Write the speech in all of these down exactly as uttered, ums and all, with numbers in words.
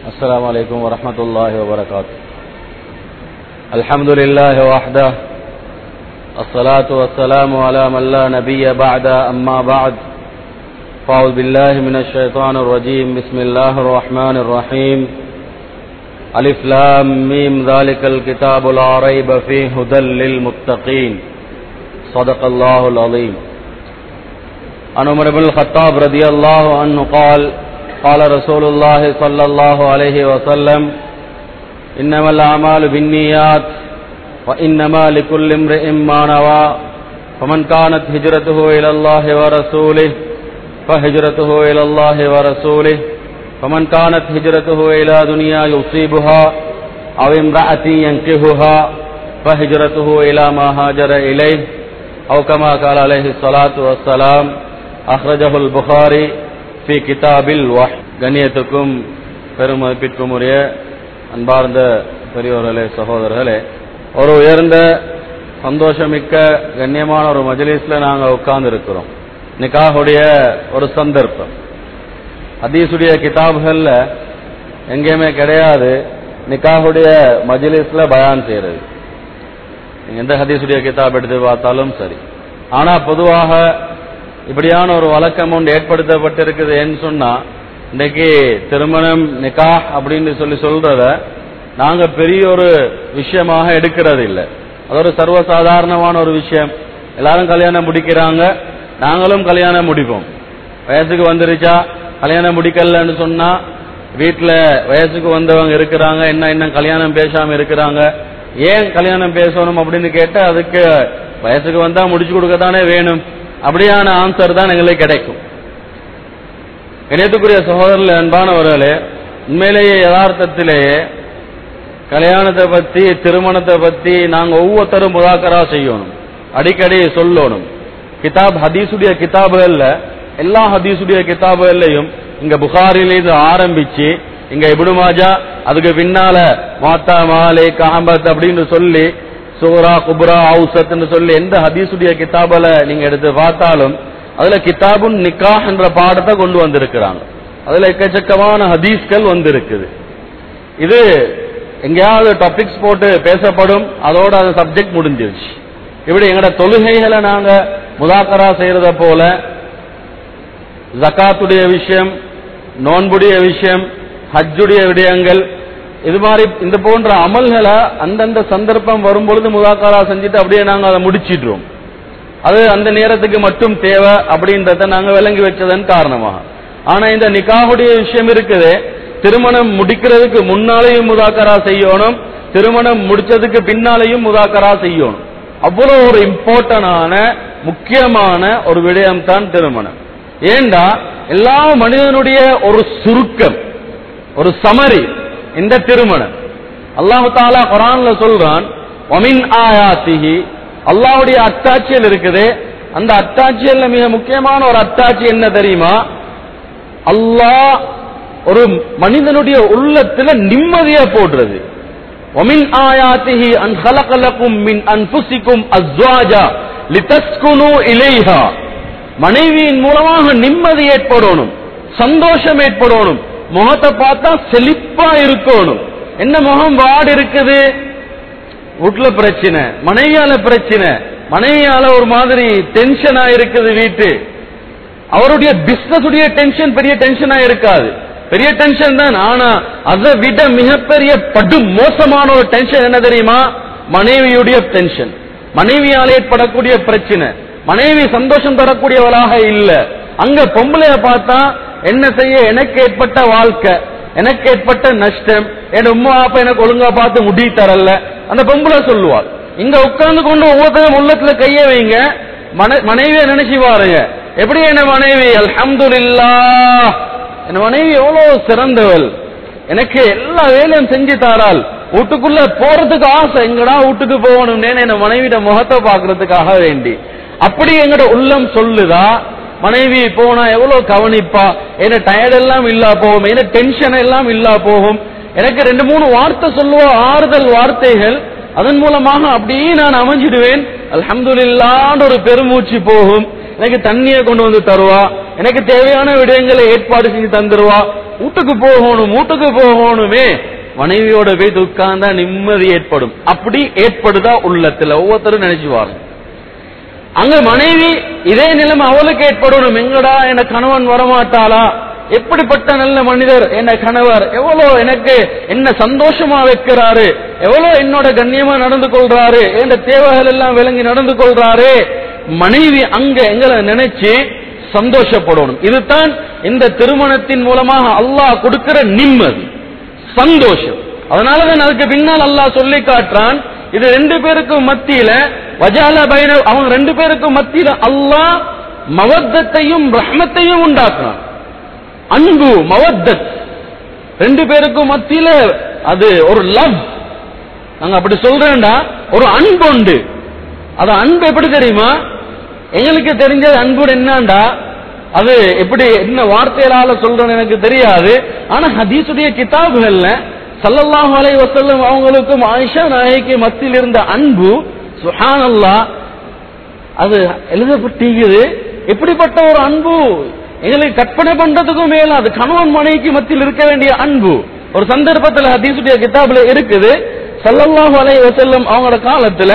السلام عليكم ورحمة الله وبركاته. الحمد لله وحده، الصلاة والسلام على من لا نبي بعد، أما بعد، فأعوذ بالله من الشيطان الرجيم. بسم الله الرحمن الرحيم. ألف لام ميم ذلك الكتاب لا ريب فيه هدى للمتقين. صدق الله العظيم. عن عمر بن الخطاب رضي الله عنه قال: قال رسول الله صلى الله عليه وسلم: إنما الأعمال بالنيات وإنما لكل امرئ ما نوى، فمن كانت هجرته إلى الله ورسوله فهجرته إلى الله ورسوله، فمن كانت هجرته إلى دنيا يصيبها أو امرأة ينكحها فهجرته إلى ما هاجر إليه، أو كما قال عليه الصلاة والسلام. أخرجه البخاري في كتاب الوحي. கண்ணியத்துக்கும் பெருமதிப்பிற்கும் உரிய அன்பார்ந்த பெரியோர்களே, சகோதரர்களே, ஒரு உயர்ந்த சந்தோஷமிக்க கண்ணியமான ஒரு மஜ்லிஸ்ல நாங்கள் உட்கார்ந்து இருக்கிறோம். நிக்காஹுடைய ஒரு சந்தர்ப்பம். ஹதீஸுடைய கிதாபுகள்ல எங்கேயுமே கிடையாது நிக்காஹுடைய மஜ்லிஸ்ல பயான் செய்யறது. எந்த ஹதீஸுடைய கிதாப் எடுத்து பார்த்தாலும் சரி. ஆனா பொதுவாக இப்படியான ஒரு வழக்கம் ஒன்று ஏற்படுத்தப்பட்டிருக்குது. ஏன்னு சொன்னா, இன்னைக்கு திருமணம் நிக்காஹ் அப்படின்னு சொல்லி சொல்றத நாங்க பெரிய ஒரு விஷயமாக எடுக்கிறது இல்லை. அது ஒரு சர்வசாதாரணமான ஒரு விஷயம். எல்லாரும் கல்யாணம் முடிக்கிறாங்க, நாங்களும் கல்யாணம் முடிப்போம். வயசுக்கு வந்துருச்சா கல்யாணம் முடிக்கலன்னு சொன்னா, வீட்டுல வயசுக்கு வந்தவங்க இருக்கிறாங்க, என்ன இன்னும் கல்யாணம் பேசாம இருக்கிறாங்க, ஏன் கல்யாணம் பேசணும் அப்படின்னு கேட்டா, அதுக்கு வயசுக்கு வந்தா முடிச்சு கொடுக்கத்தானே வேணும், அப்படியான ஆன்சர் தான் எங்களுக்கு கிடைக்கும். இணையத்துக்குரிய சகோதரர்கள், அன்பானவர்களே, உண்மையிலேயே யதார்த்தத்திலேயே கல்யாணத்தை பத்தி திருமணத்தை பத்தி நாங்க ஒவ்வொருத்தரும் முதாக்கரா செய்யணும், அடிக்கடி சொல்லணும். கிதாப் ஹதீசுடைய கிதாபுகள்ல, எல்லா ஹதீசுடைய கிதாபுகள்லையும் இங்க புகாரிலிருந்து ஆரம்பிச்சு இங்க இப்னு மாஜா, அதுக்கு பின்னால மாத்தா மாலிக் அஹ்மத் அப்படின்னு சொல்லி சூரா குப்ரா அவுசத்னு சொல்லி எந்த ஹதீசுடைய கிதாபல நீங்க எடுத்து பார்த்தாலும் அதுல கிதாபுன் நிக்காஹ் என்ற பாடத்தை கொண்டு வந்திருக்கிறாங்க. அதுல எக்கச்சக்கமான ஹதீஸ்கள் வந்திருக்குது. இது எங்கேயாவது டாபிக்ஸ் போட்டு பேசப்படும், அதோட அந்த சப்ஜெக்ட் முடிஞ்சிருச்சு. இப்படி எங்கட தொழுகைகளை நாங்க முதாக்கரா செய்யறத போல ஜகாத்துடைய விஷயம், நோன்புடைய விஷயம், ஹஜ்ஜுடைய விடயங்கள், இது மாதிரி இந்த போன்ற அமல்களை அந்தந்த சந்தர்ப்பம் வரும்பொழுது முதாக்கரா செஞ்சுட்டு அப்படியே நாங்க அதை முடிச்சிடுறோம். அது அந்த நேரத்துக்கு மட்டும் தேவை அப்படின்றத நாங்க விளங்கி வச்சதன் காரணமாக. ஆனா இந்த நிக்காஹுடைய விஷயம் இருக்குது, திருமணம் முடிக்கிறதுக்கு முன்னாலேயும் முதாக்கரா செய்யணும், திருமணம் முடிச்சதுக்கு பின்னாலேயும் முதாக்கரா செய்யணும். அவ்வளவு ஒரு இம்பார்ட்டன்டான முக்கியமான ஒரு விடயம் தான் திருமணம். ஏண்டா எல்லா மனிதனுடைய ஒரு சுருக்கம், ஒரு சமரி இந்த திருமணம். அல்லாஹ் தஆலா குர்ஆன்ல சொல்றான், வமின் ஆயாத்திஹி, அல்லாஹ்வுடைய அத்தாட்சிகள் இருக்குது. அந்த அத்தாட்சிகள்ல மிக முக்கியமான ஒரு அத்தாட்சி என்ன தெரியுமா? அல்லாஹ் ஒரு மனிதனுடைய உள்ளத்துல நிம்மதியை போடுறது. வமின் ஆயாத்திஹி அன் خلق لكم من انفسكم ازواجا لتسكنوا اليها. மனைவியின் மூலமாக நிம்மதி ஏற்படணும், சந்தோஷம் ஏற்படணும், முகத்தை பார்த்தா செழிப்பா இருக்கணும். என்ன முகம் வாடு இருக்குது, வீட்டுல பிரச்சனை, மனைவியால பிரச்சனை, மனைவியால ஒரு மாதிரி டென்ஷனா இருக்குது வீட்டு. அவருடைய பிசினஸ் உடைய டென்ஷன் பெரிய டென்ஷனா இருக்காது, பெரிய டென்ஷன் தான். ஆனா அதை விட மிகப்பெரிய படு மோசமான ஒரு டென்ஷன் என்ன தெரியுமா? மனைவியுடைய டென்ஷன், மனைவியால் ஏற்படக்கூடிய பிரச்சனை. மனைவி சந்தோஷம் தரக்கூடியவளாக இல்ல. அங்க பொம்பளைய பார்த்தா என்ன செய்ய, எனக்கு ஏற்பட்ட வாழ்க்கை, எனக்கு ஏற்பட்ட நஷ்டம், என் உம்மா அப்பா எனக்கு ஒழுங்கா பார்த்து முடி தரல, அந்த பொம்பளை சொல்லுவாள். இங்க உட்கார்ந்து கொண்டு ஒவ்வொருத்தரும் உள்ளத்துல கைய வைங்க, மனைவிய நினைச்சு பாருங்க. எப்படி என்ன மனைவி, அல்ஹம்துலில்லாஹ், என் மனைவி எவ்வளவு சிறந்தவள், எனக்கு எல்லா வேலையும் செஞ்சு தாராள், வீட்டுக்குள்ள போறதுக்கு ஆசை, எங்கடா வீட்டுக்கு போகணும், என் மனைவியோட முகத்தை பாக்குறதுக்காக வேண்டி. அப்படி எங்கட உள்ளம் சொல்லுதா? மனைவி போனா எவ்வளவு கவனிப்பா, என்ன டயர்ட் எல்லாம் இல்லா போகும், என்ன டென்ஷன் எல்லாம் இல்லா போகும். எனக்கு ரெண்டு மூணு வார்த்தை சொல்லுவா, ஆறுதல் வார்த்தைகள், அதன் மூலமாக அப்படியே நான் அமைஞ்சிடுவேன். அல்ஹம்துலில்லாஹ்ன்ற ஒரு பெருமூச்சு போகும். எனக்கு தண்ணியை கொண்டு வந்து தருவா, எனக்கு தேவையான விடயங்களை ஏற்பாடு செஞ்சு தந்துருவா, வீட்டுக்கு போகணும் வீட்டுக்கு போகணுமே, மனைவியோட போய் உட்கார்ந்தா நிம்மதி ஏற்படும். அப்படி ஏற்படுதா உள்ளத்துல ஒவ்வொருத்தரும் நினைச்சுவாங்க. அங்க மனைவி இதே நிலைமை அவளுக்கு ஏற்படணும். எங்கடா என் கணவன் வரமாட்டாளா, எப்படிப்பட்ட நல்ல மனிதர் என்ன கணவர், எவ்வளவு எனக்கு என்ன சந்தோஷமா வைக்கிறாரு, எவ்வளவு என்னோட கண்ணியமா நடந்து கொள்றாரு, என் தேவைகள் எல்லாம் விளங்கி நடந்து கொள்றாரு. மனைவி அங்க எங்களை நினைச்சு சந்தோஷப்படணும். இதுதான் இந்த திருமணத்தின் மூலமாக அல்லாஹ் கொடுக்கிற நிம்மதி, சந்தோஷம். அதனாலதான் அதுக்கு பின்னால் அல்லாஹ் சொல்லி காட்டுறான், இது ரெண்டு பேருக்கும் மத்தியில வஜால பைன, அவங்க ரெண்டு பேருக்கும் மத்தியில அல்லாஹ் மவத்தத்தையும் ரஹ்மத்தையும் உண்டாக்குறான். அன்பு மவத்தத் ரெண்டு பேருக்கும் மத்தியில அது ஒரு லவ். நாங்க அப்படி சொல்றேன்டா, ஒரு அன்பு உண்டு. அது அன்பு எப்படி தெரியுமா? எங்களுக்கு தெரிஞ்சது அன்பு என்னண்டா, அது எப்படி என்ன வார்த்தைகளால சொல்றேன்னு எனக்கு தெரியாது. ஆனா ஹதீஸுடைய கிதாபுகள்ல ஸல்லல்லாஹு அலைஹி வஸல்லம் அவங்களுக்கும் ஆயிஷா நாயகி மத்தியில் இருந்த அன்பு சுப்ஹானல்லாஹ் அது எழுதப்பட்டிருக்குது. எப்படிப்பட்ட ஒரு அன்பு எங்களுக்கு கற்பனை பண்றதுக்கும் மேல, அது கணவன் மனைவிக்கு மத்தியில் இருக்க வேண்டிய அன்பு. ஒரு சந்தர்ப்பத்தில் ஹதீஸுடைய கிதாபுல இருக்குது, ஸல்லல்லாஹு அலைஹி வஸல்லம் அவங்களோட காலத்துல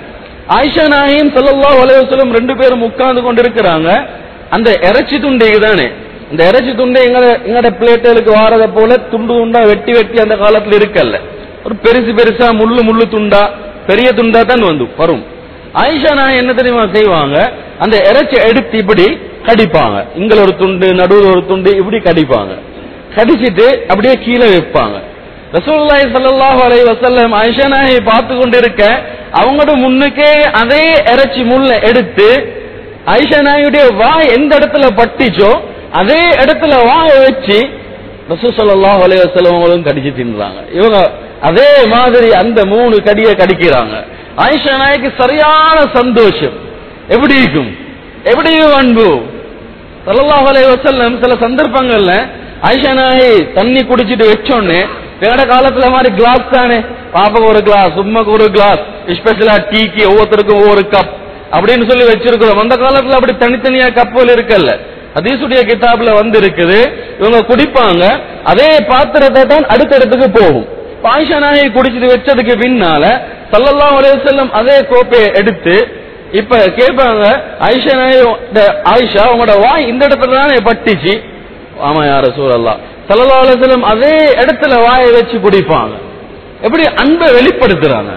ஆயிஷா நாயகம் ஸல்லல்லாஹு அலைஹி வஸல்லம் ரெண்டு பேரும் உட்கார்ந்து கொண்டிருக்கிறாங்க. அந்த இறைச்சி துண்டு தானே, இந்த இறைச்சி துண்டு எங்களை எங்கட பிளேட்டுகளுக்கு வாரத போல துண்டு துண்டா வெட்டி வெட்டி அந்த காலத்துல இருக்கல்ல, ஒரு பெருசு பெருசா முள்ளு முள்ளு துண்டா பெரிய துண்டா தான் வந்து வரும். ஆயிஷா நாயகம் என்ன தெரியுமா செய்வாங்க, அந்த இறைச்சி எடுத்து இப்படி கடிப்பாங்க. இங்க ஒரு துண்டு நடுவில் ஒரு துண்டு இப்படி கடிப்பாங்க. கடிச்சிட்டு அப்படியே கீழே வைப்பாங்க. ரசூலுல்லாஹி ஸல்லல்லாஹு அலைஹி வஸல்லம் ஆயிஷா நாயகி பார்த்து கொண்டிருக்க, அவங்களோட முன்னுக்கே அதே இறைச்சி முள்ள எடுத்து ஆயிஷா நாயுடைய வாய் எந்த இடத்துல பட்டிச்சோ அதே இடத்துல வாய வச்சு ரசூல் ஸல்லல்லாஹு அலைஹி வஸல்லம் அவங்களும் கடிச்சு தின்றாங்க. இவங்க அதே மாதிரி அந்த மூணு கடியை கடிக்கிறாங்க. ஆயிஷா நாய்க்கு சரியான சந்தோஷம். எப்படி இருக்கும், எப்படி அன்பு. ஸல்லல்லாஹு அலைஹி வஸல்லம் சில சந்தர்ப்பங்கள்ல ஆயிஷா நாயி தண்ணி குடிச்சிட்டு வச்சோன்னு, வேற காலத்துல மாதிரி கிளாஸ் தானே, பாப்பாக்கு ஒரு கிளாஸ், உம்மாக்கு ஒரு கிளாஸ், ஸ்பெஷலா டீக்கு ஒவ்வொருத்தருக்கும் ஒவ்வொரு கப் அப்படின்னு சொல்லி வச்சிருக்கிறோம். அந்த காலத்துல அப்படி தனித்தனியா கப்புகள் இருக்கல்ல, ஹதீஸுடைய கிதாபுல வந்து இருக்குது. இவங்க குடிப்பாங்க, அதே பாத்திரத்தை தான் அடுத்த இடத்துக்கு போகும். ஆயிஷா நாயகி குடிச்சிட்டு வச்சதுக்கு பின்னால ஸல்லல்லாஹு அலைஹி வஸல்லம் அதே கோப்பையை எடுத்து இப்ப கேட்பாங்க, ஆயிஷா நாயகி, ஆயிஷா உங்களோட வாய் இந்த இடத்துல தானே பட்டிச்சு. ஆமா யா ரசூலல்லாஹ். ஸல்லல்லாஹு அலைஹி வஸல்லம் அதே இடத்துல வாயை வச்சு குடிப்பாங்க. எப்படி அன்பை வெளிப்படுத்துறாங்க,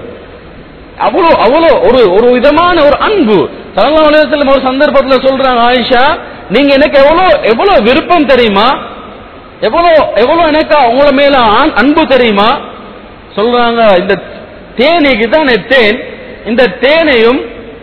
அவ்வளோ அவ்வளோ ஒரு ஒரு விதமான ஒரு அன்பு. ஸல்லல்லாஹு அலைஹி வஸல்லம் ஒரு சந்தர்ப்பத்தில் சொல்றாங்க, ஆயிஷா நீங்க எனக்கு எவ்வளவு எவ்வளவு விருப்பம் தெரியுமா, எவ்வளவு எவ்வளவு எனக்கு உங்கள மேல அன்பு தெரியுமா. சொல்றாங்க, இந்த தேனீக்கு தான் தேன், இந்த தேனையும்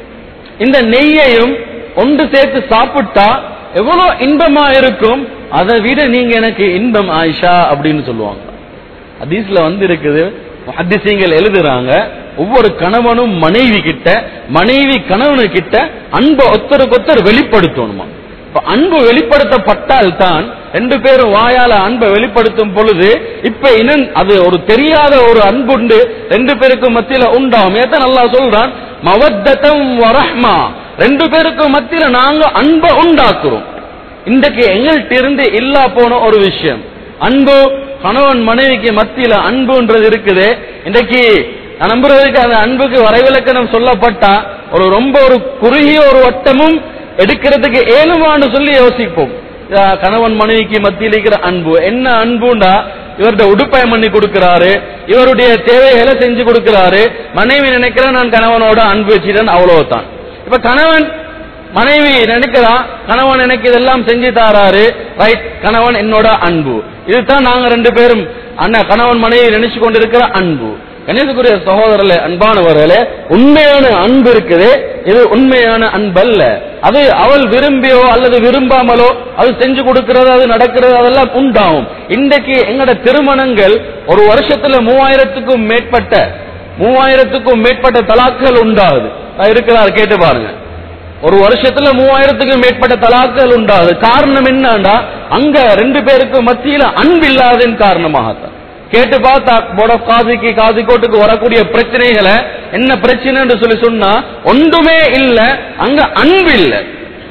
இந்த நெய்யையும் ஒன்று சேர்த்து சாப்பிட்டா எவ்வளவு இன்பமா இருக்கும், அதை விட நீங்க எனக்கு இன்பம் ஆயிஷா அப்படின்னு சொல்லுவாங்க. ஹதீஸ்ல வந்து இருக்குது, முஹத்திஸீன்கள் எழுதுறாங்க, ஒவ்வொரு கணவனும் மனைவி கிட்ட, மனைவி கணவனு கிட்ட அன்பை ஒத்தருக்கு ஒத்தர் வெளிப்படுத்தணுமா. அன்பு வெளிப்படுத்தப்பட்டால் தான் ரெண்டு பேரும் வாயால அன்பை வெளிப்படுத்தும் பொழுது இப்ப இன்னும் அது ஒரு தெரியாத ஒரு அன்புண்டு ரெண்டு பேருக்கும் மத்தியில உண்டாகும். ஏதான் அல்லாஹ் சொல்றான், மவத்தத்தம் வரஹ்மா, ரெண்டு பேருக்கும் மத்தியில நாங்க அன்பை உண்டாக்குறோம். இன்றைக்கு எங்கள்கிட்ட இருந்து இல்லா போன ஒரு விஷயம் அன்பு. கணவன் மனைவிக்கு மத்தியில அன்புன்றது இருக்குது. இன்றைக்கு நான் நம்புறதுக்கு அந்த அன்புக்கு வரைவிலக்கணம் சொல்லப்பட்டா ஒரு ரொம்ப ஒரு குறுகிய ஒரு வட்டமும் எடுக்கிறதுக்கு ஏழுமான்னு சொல்லி யோசிப்போம். கணவன் மனைவிக்கு மத்தியில் இருக்கிற அன்பு என்ன அன்புண்டா, இவருடைய உடுப்பாயம் பண்ணி கொடுக்கிறாரு, இவருடைய தேவைகளை செஞ்சு கொடுக்கிறாரு. மனைவி நினைக்கிற நான் கணவனோட அன்பு வச்சுட்டேன், அவ்வளவுதான். இப்ப கணவன் மனைவி நினைக்கிறா, கணவன் எனக்கு இதெல்லாம் செஞ்சு தாராரு, ரைட், கணவன் என்னோட அன்பு. இதுதான் நாங்க ரெண்டு பேரும் அண்ணன் கணவன் மனைவி நினைச்சு கொண்டிருக்கிற அன்பு. கணேசக்குரிய சகோதரர்களே, அன்பானவர்களே, உண்மையான அன்பு இருக்குது, இது உண்மையான அன்பல்ல. அது அவள் விரும்பியோ அல்லது விரும்பாமலோ அது செஞ்சு கொடுக்கிறது, அது நடக்கிறது, அதெல்லாம் உண்டாகும். இன்றைக்கு எங்கட திருமணங்கள் ஒரு வருஷத்துல மூவாயிரத்துக்கும் மேற்பட்ட மூவாயிரத்துக்கும் மேற்பட்ட தலாக்கள் உண்டாகுது. இருக்கிறார், கேட்டு பாருங்க. ஒரு வருஷத்துல மூவாயிரத்துக்கும் மேற்பட்ட தலாக்கள் உண்டாகுது. காரணம் என்னண்டா, அங்க ரெண்டு பேருக்கு மத்தியில அன்பு இல்லாதன் காரணமாகத்தான். கேட்டு பார்த்தா போர்ட் ஆஃப் காசிக்கு காசிக்கோட்டுக்கு வரக்கூடிய பிரச்சனைகளை என்ன பிரச்சனை சொல்லி சொன்னா ஒன்றுமே இல்ல, அங்க அன்பு இல்ல.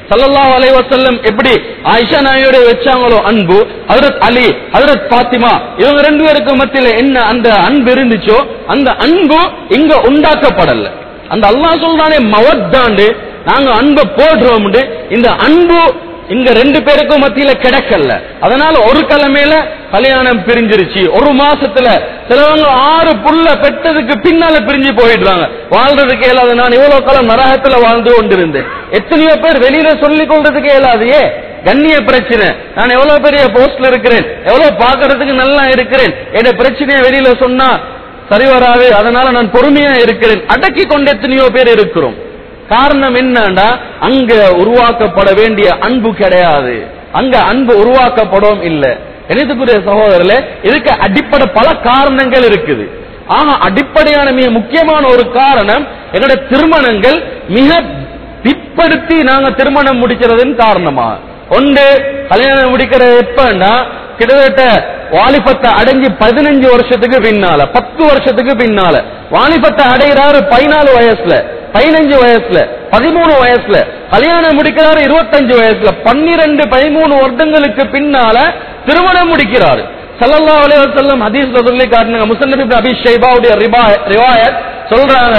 ஸல்லல்லாஹு அலைஹி வஸல்லம் எப்படி ஆயிஷா நாயோட வச்சாங்களோ அன்பு, ஹஜ்ரத் அலி, ஹஜ்ரத் பாத்திமா இவங்க ரெண்டு பேருக்கு மத்தியில என்ன அந்த அன்பு இருந்துச்சோ அந்த அன்பு இங்க உண்டாக்கப்படல. அந்த அல்லாஹ் சொல்றானே மவத்தாண்டு நாங்க அன்பை போடுறோம், இந்த அன்பு இங்க ரெண்டு பேருக்கும் மத்தியில கிடைக்கல. அதனால ஒரு கிழமையில கல்யாணம் பிரிஞ்சிருச்சு. ஒரு மாசத்துல சிலவங்க ஆறு புள்ள பெற்றதுக்கு பின்னால பிரிஞ்சு போயிடுறாங்க. வாழ்றதுக்கு இயலாது. நான் இவ்வளவு காலம் நரகத்துல வாழ்ந்து கொண்டிருந்தேன். எத்தனையோ பேர் வெளியில சொல்லிக் கொள்றதுக்கு இயலாதையே. கண்ணிய பிரச்சனை, நான் எவ்வளவு பெரிய போஸ்ட்ல இருக்கிறேன், எவ்வளவு பாக்குறதுக்கு நல்லா இருக்கிறேன், என் பிரச்சனையை வெளியில சொன்னா சரி வராது, அதனால நான் பொறுமையா இருக்கிறேன், அடக்கி கொண்டு எத்தனையோ பேர் இருக்கிறோம். காரணம் என்னன்னா அங்க உருவாக்கப்பட வேண்டிய அன்பு கிடையாது, அங்க அன்பு உருவாக்கப்படும் இல்ல. எனக்குரிய சகோதரர்களே, இதுக்கு அடிப்படை பல காரணங்கள் இருக்குது. ஆனா அடிப்படையான மிக முக்கியமான ஒரு காரணம் எங்களுடைய திருமணங்கள் மிக பிற்படுத்தி நாங்க திருமணம் முடிக்கிறதுன்னு காரணமா. ஒன்று கல்யாணம் முடிக்கிறது எப்பன்னா கிட்டத்தட்ட வாலிபத்தை அடைஞ்சு பதினஞ்சு வருஷத்துக்கு பின்னால, பத்து வருஷத்துக்கு பின்னால. வாலிபத்தை அடைகிறாரு பதினாலு வயசுல, பதினஞ்சு வயசுல, பதிமூணு வயசுல. கல்யாணம் முடிக்கிறாரு இருபத்தஞ்சு வயசுல. பன்னிரண்டு பதிமூணு வருடங்களுக்கு பின்னால திருமணம் முடிக்கிறாரு. ஸல்லல்லாஹு அலைஹி வஸல்லம் ஹதீஸ்ல சொல்லி காட்டுங்க. முஸன்னஃப் இப்னு அபீ ஷைபாவுடைய ரிவாயத் சொல்றாங்க,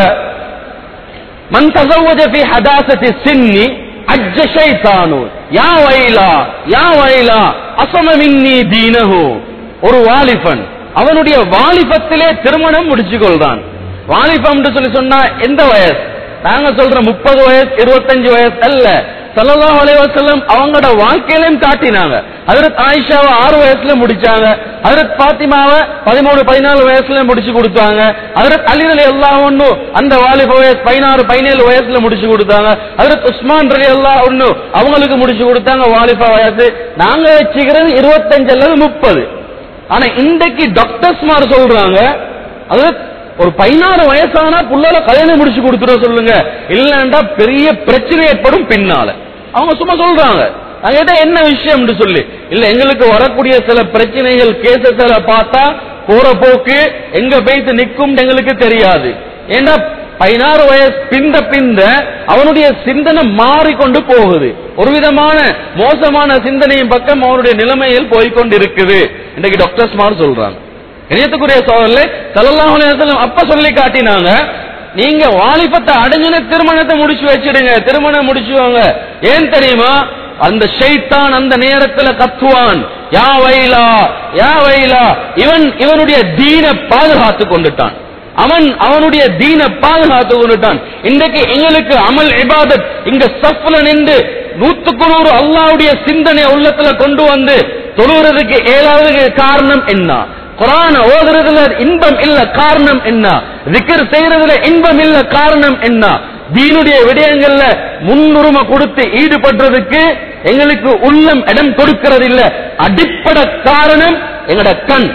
மன் தஸவ்வஜ ஃபீ ஹதாஸத்தி சின்னி அஜ்ஜ ஷைத்தானு யா வைலா யா வைலா அஸம மின்னி தீனஹு. ஒரு வாலிபன் அவனுடைய வாலிபத்திலே திருமணம் முடிச்சு கொள்றான். வாலிபம் சொல்லி சொன்னா எந்த வயசு? நாங்க சொல்ற முப்பது வயசு இருபத்தஞ்சு வயசு அல்ல. ஸல்லல்லாஹு அலைஹி வஸல்லம் அவங்களோட வாழ்க்கையிலும் காட்டினாங்க. ஹஜ்ரத் ஆயிஷாவை ஆறு வயசுல முடிச்சாங்க, ஹஜ்ரத் பாத்திமாவை பதிமூணு பதினாலு வயசுல முடிச்சு கொடுத்தாங்க, ஹஜ்ரத் அலி ரலியல்லாஹு அன்ஹு அந்த வாலிப வயசு பதினாறு பதினேழு வயசுல முடிச்சு கொடுத்தாங்க, ஹஜ்ரத் உஸ்மான் ரலியல்லாஹு அன்ஹு அவங்களுக்கு முடிச்சு கொடுத்தாங்க வாலிப வயசு. நாங்க வச்சுக்கிறது இருபத்தஞ்சு அல்லது முப்பது. ஆனா இன்றைக்கு டாக்டர்ஸ்மார் சொல்றாங்க அது ஒரு பதினாறு வயசானா புள்ளால கல்யாணம் முடிச்சு கொடுத்துட சொல்லுங்க, இல்லன்னா பெரிய பிரச்சனை ஏற்படும் பின்னால. அவங்க சும்மா சொல்றாங்க. என்ன விஷயம் சொல்லி இல்ல, எங்களுக்கு வரக்கூடிய சில பிரச்சனைகள் கேசஸ்ல பார்த்தா போற போக்கு எங்க போய்த்து நிக்கும் எங்களுக்கு தெரியாது. ஏன்னா பதினாறு வயசு பிந்த பிந்த அவனுடைய சிந்தனை மாறிக்கொண்டு போகுது. ஒரு விதமான மோசமான சிந்தனையின் பக்கம் அவனுடைய நிலைமையில் போய்கொண்டு இருக்குது. இன்னைக்கு டாக்டர்ஸ் மாதிரி சொல்றாங்க. இணையத்துக்குரிய சோதரிலே ஸல்லல்லாஹு அலைஹி வஸல்லம் அப்ப சொல்லி காட்டினாங்க, நீங்க வாலிபத்தை அடைஞ்சுன திருமணத்தை முடிச்சு வச்சிடுங்க, திருமணம் முடிச்சுவாங்க. ஏன் தெரியுமா? அந்த ஷைத்தான் அந்த நேரத்துல கத்துவான், யா வைலா யா வைலா. இவன் இவனுடைய தீன பாதுகாத்து கொண்டுட்டான், அவன் அவனுடைய தீன பாதுகாத்து கொண்டுட்டான். இன்றைக்கு எங்களுக்கு அமல் இபாதத் இங்க சஃப்ல நின்று நூத்துக்கு நூறு அல்லாஹ்வுடைய சிந்தனை உள்ளத்துல கொண்டு வந்து தொழுகிறதுக்கு ஏழாவது காரணம் என்ன? குர்ஆன் ஓதுறதுல இன்பம் இல்ல, காரணம் என்ன? zikr செய்யறதுல இன்பம் இல்ல, காரணம் என்ன? தீனுடைய விடயங்கள்ல முன்னுரிமை கொடுத்து ஈடுபடுறதுக்கு எங்களுக்கு உள்ளம் இடம் கொடுக்கிறது இல்ல. அடிப்படை காரணம் எங்கட கண்.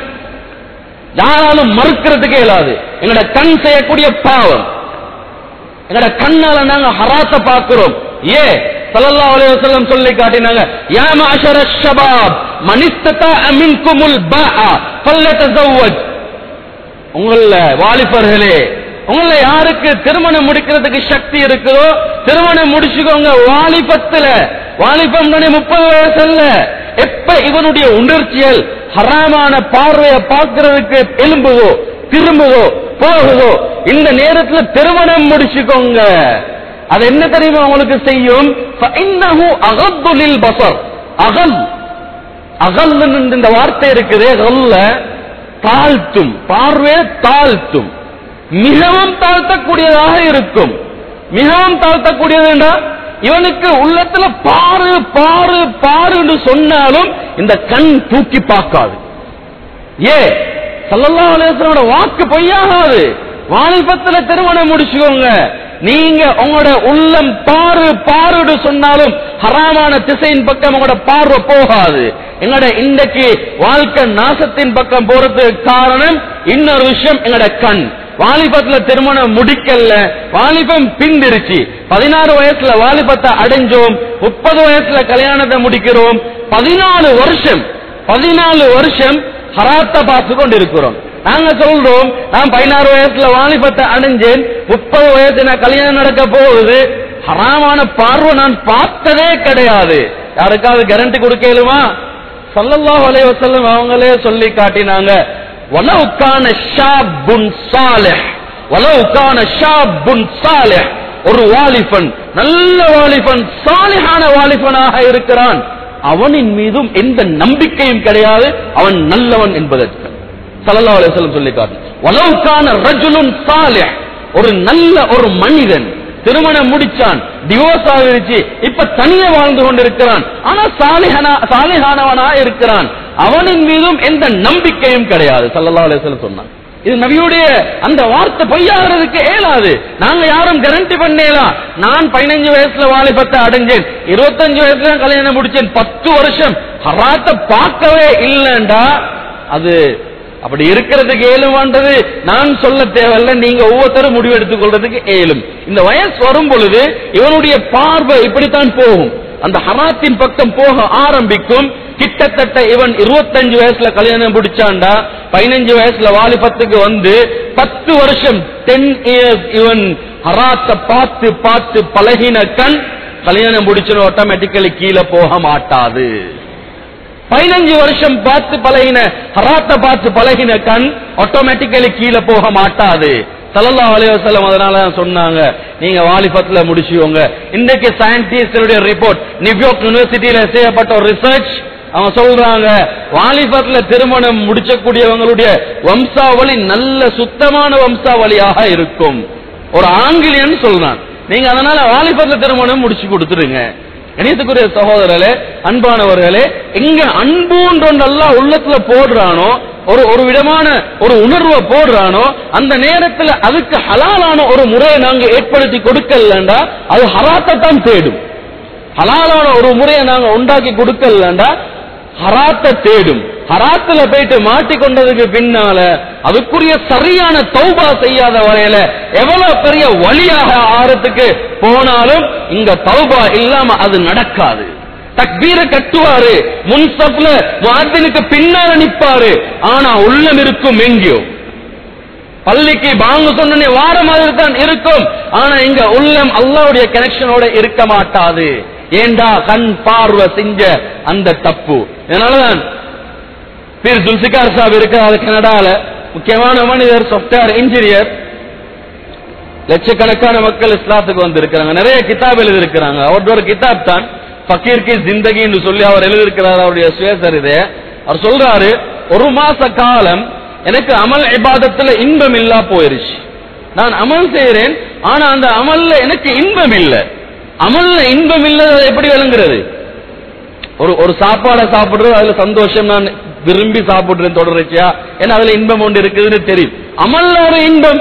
யாராலும் மறுக்கிறதுக்கு இயலாது. எங்கட கண் செய்யக்கூடிய பாவம். எங்கட கண்ணால நாங்க ஹராத்த பார்க்கிறோம். ஏ ஸல்லல்லாஹு அலைஹி வஸல்லம் சொல்லி காட்டினாங்க, யா மஅஷர ஷபாப் மன் இஸ்ததா மின்குமுல் பாஅ ஃபல்யதஸவ்வஜ். உங்கள வாலிபர்களே, உங்கள யாருக்கு திருமணம் முடிக்கிறதுக்கு சக்தி இருக்குதோ திருமணம் முடிச்சுக்கோங்க. வாலிபத்துல வாலிபம் முப்பது வயசு அல்ல. எப்ப இவனுடைய உணர்ச்சிகள் ஹராமான பார்வையை பார்க்கிறதுக்கு எலும்புதோ திரும்புதோ போகுதோ இந்த நேரத்தில் திருமணம் முடிச்சுக்கோங்க. அது என்ன தெரியுமா உங்களுக்கு செய்யும்? அகல் அகல் அகல் இந்த வார்த்தை இருக்குது, அகல்ல தாழ்த்தும், பார்வையை தாழ்த்தும், மிகவும் தாழ்த்தக்கூடியதாக இருக்கும். மிகவும் தாழ்த்தக்கூடியது இவனுக்கு உள்ளத்துல பாரு பாரு பாரு என்று சொன்னாலும் இந்த கண் தூக்கி பார்க்காது. ஏ ஸல்லல்லாஹு அலைஹி வஸல்லம் வாக்கு பொய்யாகாது. வாலிபத்துல திருமணம் முடிச்சுக்கோங்க. நீங்க உங்களோட உள்ளம் பாரு பாரு சொன்னாலும் ஹராமான திசையின் பக்கம் உங்களோட பார்வை போகாது. எங்களோட இன்றைக்கு வாழ்க்கை நாசத்தின் பக்கம் போறதுக்கு காரணம் இன்னொரு விஷயம், எங்களோட கண். வாலிபத்துல திருமணம் முடிக்கல, வாலிபம் பிந்திருச்சு. பதினாறு வயசுல வாலிபத்தை அடைஞ்சோம், முப்பது வயசுல கல்யாணத்தை முடிக்கிறோம். பதினாலு வருஷம் பதினாலு வருஷம் ஹராத்த பார்த்து கொண்டு இருக்கிறோம். நாங்க சொல்றோம், நான் பதினாறு வயசுல வாலிபத்தை அடைஞ்சேன், முப்பது வயசு நான் கல்யாணம் நடக்க போகுது, ஹராமான பார்வை நான் பார்த்ததே கிடையாது. யாருக்காவது கேரண்டி கொடுக்கலுமா? ஸல்லல்லாஹு அலைஹி வஸல்லம் அவங்களே சொல்லி காட்டினாங்க, வலவ் கான ஷாபுன் சாலிஹ், வலவ் கான ஷாபுன் சாலிஹ், ஒரு வாலிபன், நல்ல வாலிபன், சாலிஹான வாலிபனாக இருக்கிறான், அவனின் மீதும் எந்த நம்பிக்கையும் கிடையாது, அவன் நல்லவன் என்பதற்கு ஸல்லல்லாஹு அலைஹி வஸல்லம் சொல்லி காட்டினார். வலவ் கான ரஜுலுன் சாலிஹ், ஒரு நல்ல ஒரு மனிதன், திருமணம் முடிச்சான், டிவோர்ஸ் ஆகிருச்சு, இப்ப தனியே வாழ்ந்து கொண்டிருக்கிறான், ஆனா சாலிஹான சாலிஹானவனா இருக்கிறான், அவனின் மீதும் எந்த நம்பிக்கையும் கிடையாது ஸல்லல்லாஹு அலைஹி வஸல்லம் சொன்னான். இது நபியுடைய அந்த வார்த்தை பொய்யாகிறதுக்கு ஏலாது. நாங்க யாரும் கேரண்டி பண்ணலாம். நான் பதினஞ்சு வயசுல வாலிபத்தை அடைஞ்சேன், இருபத்தஞ்சு வயசுல கல்யாணம் முடிச்சேன், பத்து வருஷம் ஹராத்தை பார்க்கவே இல்லைண்டா அது அப்படி இருக்கிறதுக்கு ஏழுமான்றது நான் சொல்ல தேவையில்லை, நீங்க ஒவ்வொருத்தரும் முடிவு எடுத்துக் கொள்றதுக்கு ஏழும். இந்த வயசு வரும் பொழுது இவனுடைய பார்வை இப்படித்தான் போகும், அந்த ஹராத்தின் பக்கம் போக ஆரம்பிக்கும். கிட்டத்தட்ட இவன் இருபத்தஞ்சு வயசுல கல்யாணம் முடிச்சாண்டா, பதினஞ்சு வயசுல வாலிபத்துக்கு வந்து பத்து வருஷம் டென் இயர்ஸ் இவன் ஹராத்தை பார்த்து பார்த்து பழகின கண் கல்யாணம் முடிச்சனும் ஆட்டோமேட்டிக்கலி கீழே போக மாட்டாது. பதினஞ்சு வருஷம் பார்த்து பழகின ஹராத்தை பார்த்து பழகின கண் ஆட்டோமேட்டிக்கலி கீழே போக மாட்டாது. ஸல்லல்லாஹு அலைஹி வஸல்லம் அதனால சொன்னாங்க, நீங்க வாலிபத்துல முடிச்சுவோங்க. இன்றைக்கு சயின்டிஸ்டுடைய ரிப்போர்ட், நியூயார்க் யூனிவர்சிட்டியில செய்யப்பட்ட ஒரு ரிசர்ச், அவங்க சொல்றாங்க வாலிபத்துல திருமணம் முடிச்சக்கூடியவங்களுடைய வம்சாவளி நல்ல சுத்தமான வம்சாவளியாக இருக்கும். ஒரு ஆங்கிலேயன் சொல்றான். நீங்க அதனால வாலிபத்துல திருமணம் முடிச்சு கொடுத்துருங்க. இணையத்துக்குரிய சகோதரர்களே, அன்பானவர்களே, எங்க அன்புன்றொன்றெல்லாம் உள்ளத்துல போடுறானோ, ஒரு ஒரு விதமான ஒரு உணர்வை போடுறானோ, அந்த நேரத்தில் அதுக்கு ஹலாலான ஒரு முறையை நாங்க ஏற்படுத்தி கொடுக்கலண்டா அது ஹராத்தை தான் தேடும். ஹலாலான ஒரு முறையை நாங்க உண்டாக்கி கொடுக்கலண்டா ஹராத்தை தேடும். ஹராத்துல போயிட்டு மாட்டிக்கொண்டதுக்கு பின்னால அதுக்குரிய சரியான தௌபா செய்யாத வரையில எவ்வளவு பெரிய வழியாக ஆறதுக்கு போனாலும் இங்க தௌபா இல்லாம அது நடக்காது. தக்பீர கட்டுவாரு, முன்சப்ல முஅத்தினுக்கு பின்னால நிப்பாரு, ஆனா உள்ளம் இருக்கும் எங்கேயோ. பள்ளிக்கு பாங்கு சொன்னே வார மாதிரி தான் இருக்கும், ஆனா இங்க உள்ளம் அல்லாஹ்வுடைய கனெக்ஷனோட இருக்க மாட்டாது. ஏண்டா கண் பார்வை செஞ்ச அந்த தப்பு. அதனாலதான் பீர் ஜுல்ஃபிகார் சாஹிப் இருக்கிறார் கனடால, முக்கியமான மனிதர், சாஃப்ட்வேர் இன்ஜினியர். லட்சக்கணக்கான மக்கள் இஸ்லாத்துக்கு வந்து இருக்கிறாங்க, நிறைய கிதாப் எழுதி இருக்கிறாங்க. அவருடைய ஒரு கிதாப் தான் ஃபக்கீர் கி ஜிந்தகி என்று சொல்லி அவர் எழுதியிருக்கிறார். அவருடைய சுயசரிதை அவர் சொல்றாரு, ஒரு மாச காலம் எனக்கு அமல் இபாதத்துல இன்பம் இல்லா போயிருச்சு. நான் அமல் செய்யறேன், ஆனா அந்த அமல்ல எனக்கு இன்பம் இல்லை. அமல்ல இன்பம் இல்லை எப்படி விளங்குறது? ஒரு ஒரு சாப்பாடை சாப்பிடுறது அதுல சந்தோஷம், நான் விரும்பி சாப்பிடுறேன் தொடர்ச்சியா, ஏன்னா அதுல இன்பம் ஒன்று இருக்குதுன்னு தெரியும். அமல்ல ஒரு இன்பம்,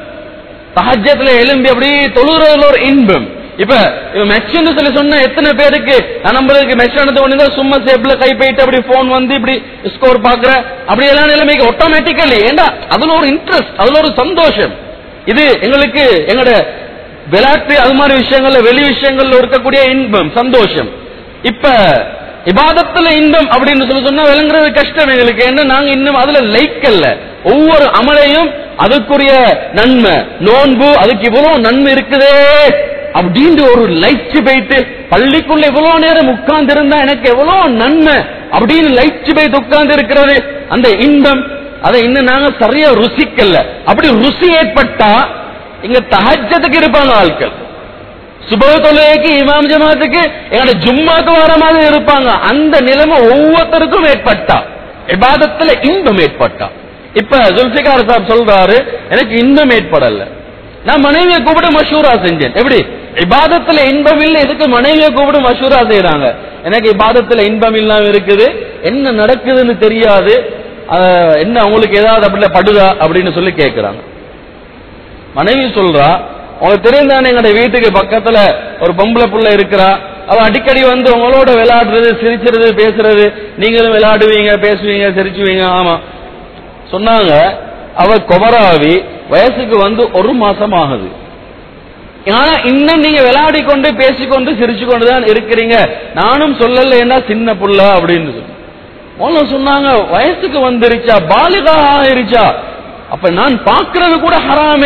தஹஜ்ஜத்ல எழும்பி அப்படி தொழுறதுல ஒரு இன்பம். இப்ப மெச்சன்னு சொல்லி சொன்ன எத்தனை பேருக்கு நம்மளுக்கு மெச்சனது ஒண்ணு சும்மா சேப்ல கை போயிட்டு அப்படி போன் வந்து இப்படி ஸ்கோர் பாக்குற அப்படி எல்லாம் நிலைமைக்கு ஆட்டோமேட்டிக்கலி, ஏண்டா அதுல ஒரு இன்ட்ரெஸ்ட், அதுல ஒரு சந்தோஷம். இது எங்களுக்கு எங்களோட விளையாட்டு அது மாதிரி விஷயங்கள்ல வெளி விஷயங்கள்ல இருக்கக்கூடிய இன்பம், சந்தோஷம். இப்ப இபாதத்துல இன்பம் அப்படின்னு சொல்லி சொன்னா விளங்குறது கஷ்டம் எங்களுக்கு. என்ன, நாங்க இன்னும் அதுல லைக்கல்ல. ஒவ்வொரு அமலையும் அதுக்குரிய நன்மை, நோன்பு அதுக்கு இவ்வளவு நன்மை இருக்குதே அப்படின்னு ஒரு லைச்சு போயிட்டு, பள்ளிக்குள்ள இவ்வளவு நேரம் உட்கார்ந்து இருந்தா எனக்கு எவ்வளவு நன்மை அப்படின்னு லைச்சு போயிட்டு உட்கார்ந்து இருக்கிறது அந்த இன்பம், அதை இன்னும் நாங்க சரியா ருசிக்கல்ல. அப்படி ருசி ஏற்பட்டா இங்க தஹஜ்ஜத்துக்கு இருப்பாங்க ஆட்கள், சுபஹ் தொழுகைக்கு இமாம் ஜமாத்துக்கு எங்களோட ஜும்மாக்கு வர மாதிரி இருப்பாங்க. அந்த நிலைமை ஒவ்வொருத்தருக்கும் ஏற்பட்டா, இபாதத்துல இன்பம் ஏற்பட்டா. இப்ப ஜுல்ஃபிகார் சாஹிப் சொல்றாரு, எனக்கு இன்பம் ஏற்படல, நான் மனைவியை கூப்பிட்டு மஷூரா செஞ்சேன். எப்படி இபாதத்துல இன்பம் இல்லை, இதுக்கு மனைவியை கூப்பிட்டு மஷூரா செய்யறாங்க. எனக்கு இபாதத்துல இன்பம் இல்லாம இருக்குது, என்ன நடக்குதுன்னு தெரியாது, என்ன அவங்களுக்கு ஏதாவது அப்படி படுதா அப்படின்னு சொல்லி கேட்கிறாங்க. மனைவி சொல்றா, உங்களுக்கு தெரிந்தானே எங்களுடைய வீட்டுக்கு பக்கத்துல ஒரு பொம்பளை புள்ள இருக்கிறா, அவ அடிக்கடி வந்து உங்களோட விளையாடுறது, சிரிச்சுறது, பேசுறது, நீங்களும் விளையாடுவீங்க, பேசுவீங்க, சிரிச்சுவீங்க. ஆமா சொன்னாங்க. அவ கொபராவி வயசுக்கு வந்து ஒரு மாசம் ஆகுது, ஆனா இன்னும் நீங்க விளையாடி கொண்டு பேசிக்கொண்டு சிரிச்சு கொண்டுதான் இருக்கிறீங்க. நானும் சொல்லல, ஏன்னா சின்ன புள்ள அப்படின்னு சொல்லி சொன்னாங்க. வயசுக்கு வந்துருச்சா, பாலிகா ஆயிருச்சா, அப்ப நான் பாக்குறது கூட ஹராமே,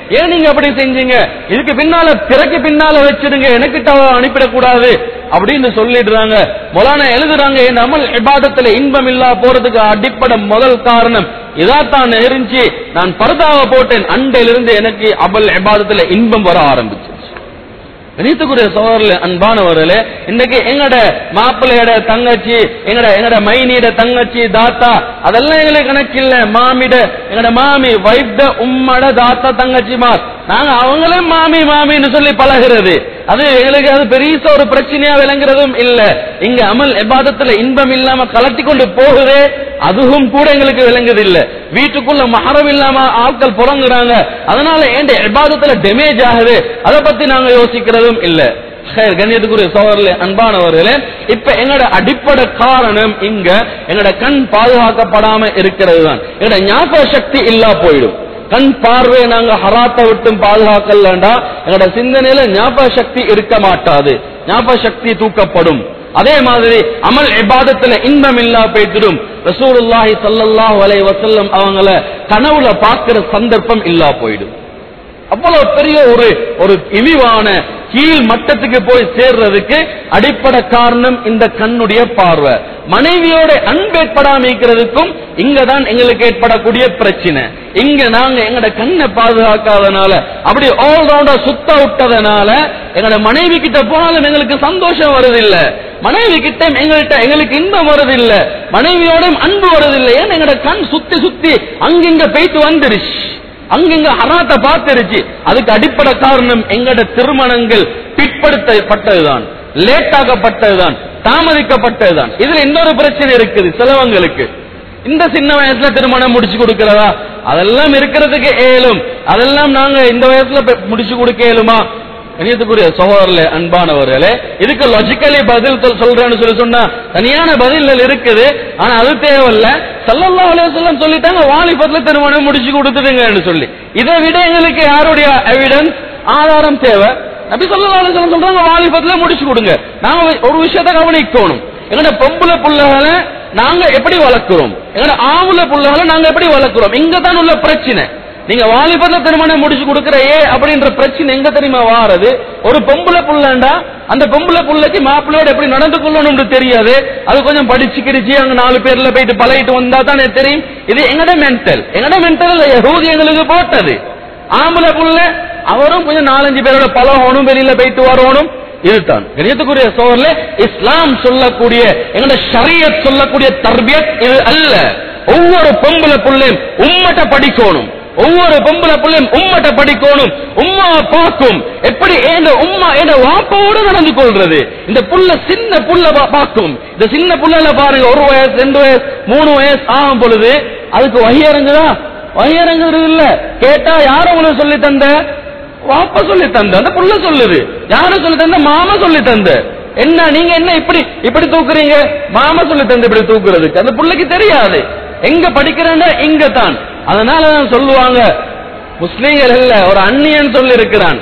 ஏன் நீங்க அப்படி செஞ்சீங்க, இதுக்கு பின்னால திரைக்கு பின்னால வச்சிருங்க, எனக்கிட்ட அனுப்பிடக்கூடாது அப்படின்னு சொல்லிடுறாங்க. மௌலானா எழுதுறாங்க, என் அமல் இபாதத்துல இன்பம் இல்லா போறதுக்கு அடிப்படை முதல் காரணம் இதாத்தான் இருந்துச்சு. நான் பர்தாவை போட்டேன், அண்டையிலிருந்து எனக்கு அமல் இபாதத்துல இன்பம் வர ஆரம்பிச்சு. கணித்துக்குரிய சோழர்களே, அன்பானவர்களே, இன்னைக்கு எங்கட மாப்பிள்ளையோட தங்கச்சி, எங்கட எங்கட மைனியோட தங்கச்சி, தாத்தா, அதெல்லாம் எங்களுக்கு கணக்கு இல்ல. மாமிட எங்கட மாமி வைஃப் உம்மட தாத்தா தங்கச்சி மார், நாங்க அவங்களே மாமி மாமின்னு சொல்லி பழகிறது, அது எங்களுக்கு அது பெரிய ஒரு பிரச்சனையா விளங்குறதும் இல்ல. இங்க அமல் இபாதத்துல இன்பம் இல்லாம கலட்டி கொண்டு போகுதே, அதுவும் கூட எங்களுக்கு விளங்குது இல்ல. வீட்டுக்குள்ள மஹரம் இல்லாம ஆட்கள் புறங்குறாங்க, அதனால ஏண்ட இபாதத்துல டேமேஜ் ஆகுது, அதை பத்தி நாங்க யோசிக்கிறதும் இல்ல. கண்ணியத்துக்குரிய சோழர்களே, அன்பானவர்களே, இப்ப எங்கட அடிப்படை காரணம் இங்க எங்கட கண் பாதுகாக்கப்படாம இருக்கிறது தான். எங்கட ஞாபக சக்தி இல்லா போயிடும். கண் பார்வை நாங்க ஹராத்தை விட்டும் பாதுகாக்கலண்டா எங்கட சிந்தனையில ஞாபக சக்தி இருக்க மாட்டாது, ஞாபக சக்தி தூக்கப்படும். அதே மாதிரி அமல் இபாதத்துல இன்பம் இல்லா போய்த்திடும். ரசூலுல்லாஹி ஸல்லல்லாஹு அலைஹி வஸல்லம் அவங்கள கனவுல பார்க்கிற சந்தர்ப்பம் இல்லா போயிடும். அவ்வளவு பெரிய ஒரு ஒரு இழிவான கீழ் மட்டத்துக்கு போய் சேர்றதுக்கு அடிப்படை காரணம் இந்த கண்ணுடைய பார்வை. மனைவியோட அன்பேற்படாம இருக்கிறதுக்கும் இங்கதான் எங்களுக்கு ஏற்படக்கூடிய பிரச்சனை. இங்க நாங்க எங்கட கண்ணை பாதுகாக்காதனால, அப்படி ஆல் ரவுண்டா சுத்த விட்டதனால எங்கட மனைவி கிட்ட போனாலும் எங்களுக்கு சந்தோஷம் வருதில்லை, மனைவி கிட்ட எங்கள்கிட்ட எங்களுக்கு இன்பம் வருதில்லை, மனைவியோட அன்பு வருதில்லை. ஏன் எங்கட கண் சுத்தி சுத்தி அங்கிங்க போயிட்டு வந்துருச்சு, அங்கிங்க ஹராத்த பார்த்துருச்சு. அதுக்கு அடிப்படை காரணம் எங்கட திருமணங்கள் பிற்படுத்தப்பட்டதுதான், லேட்டாகப்பட்டதுதான், தாமதிக்கப்பட்டதுதான். இதுல இன்னொரு பிரச்சனை இருக்குது சிலவங்களுக்கு. இந்த சின்ன வயசுல திருமணம் முடிச்சு கொடுக்கிறதா, அதெல்லாம் இருக்கிறதுக்கு ஏலும், அதெல்லாம் நாங்க இந்த வயசுல முடிச்சு கொடுக்க ஏலுமா? கணியத்துக்குரிய சகோதரர்களே, அன்பானவர்களே, இதுக்கு லாஜிக்கலி பதில் சொல்றேன்னு சொல்லி சொன்னா தனியான பதில்கள் இருக்குது. ஆனா அது தேவையில்ல. ஸல்லல்லாஹு அலைஹி வஸல்லம் சொல்லிட்டாங்க, வாலிபத்துல திருமணம் முடிச்சு கொடுத்துடுங்கன்னு சொல்லி. இதை விட எங்களுக்கு யாருடைய எவிடன்ஸ், ஆதாரம் தேவை? நபி ஸல்லல்லாஹு அலைஹி வஸல்லம் சொல்றாங்க, வாலிபத்துல முடிச்சு கொடுங்க. நாங்க ஒரு விஷயத்தை கவனிக்கணும், எங்கட பொம்பளை புள்ளைகளை நாங்க எப்படி வளர்க்கிறோம், எங்கட ஆம்பளை புள்ளைகளை நாங்க எப்படி வளர்க்கிறோம், இங்கதான் உள்ள பிரச்சனை. நீங்க வாலிபத்துல திருமணம் முடிச்சு கொடுக்கிற ஏ அப்படின்ற பிரச்சனை எங்க தெரியுமா வாரது? ஒரு பொம்பளை புள்ளண்டா அந்த பொம்பளை புள்ளைக்கு மாப்பிள்ளையோட எப்படி நடந்து கொள்ளணும்னு தெரியாது. அது கொஞ்சம் படிச்சு கிடிச்சு அங்க நாலு பேர்ல போயிட்டு பழகிட்டு வந்தா தான் தெரியும். இது எங்கட மென்டல், எங்கட மென்டல் யஹூதி எங்களுக்கு போட்டது. ஆம்பளை புள்ள அவரும் கொஞ்சம் நாலஞ்சு பேரோட பழகணும், வெளியில போயிட்டு வரணும். இதுதான் கணியத்துக்குரிய சோழர்களே, இஸ்லாம் சொல்லக்கூடிய எங்கட ஷரியத் சொல்லக்கூடிய தர்பியத் இது அல்ல. ஒவ்வொரு பொம்பளை புள்ளையும் உம்மட்ட படிக்கணும், ஒவ்வொரு பொம்பளை பிள்ளையும் உம்மட்ட படிக்கணும். உம்மா பார்க்கும் எப்படி ஏண்ட உம்மா ஏண்ட வாப்பாவோட நடந்து கொள்றது. இந்த புள்ள சின்ன புள்ள பார்க்கும். இந்த சின்ன புள்ள பாருங்க, ஒரு வயசு ரெண்டு வயசு மூணு வயசு ஆகும் பொழுது அதுக்கு வகையறங்குதா? வகையறங்குறது இல்ல. கேட்டா யாரும் உங்களுக்கு சொல்லி தந்த? வாப்பா சொல்லி தந்த. அந்த புள்ள சொல்லுது. யாரும் சொல்லி தந்த? மாமா சொல்லி தந்த. என்ன நீங்க என்ன இப்படி இப்படி தூக்குறீங்க? மாமா சொல்லி தந்த இப்படி தூக்குறதுக்கு அந்த புள்ளைக்கு தெரியாது. எங்க படிக்கிறேன்னா இங்க தான். அதனாலதான் சொல்லுவாங்க, முஸ்லீம்கள் இல்ல ஒரு அந்நியன் சொல்லி இருக்கிறான்,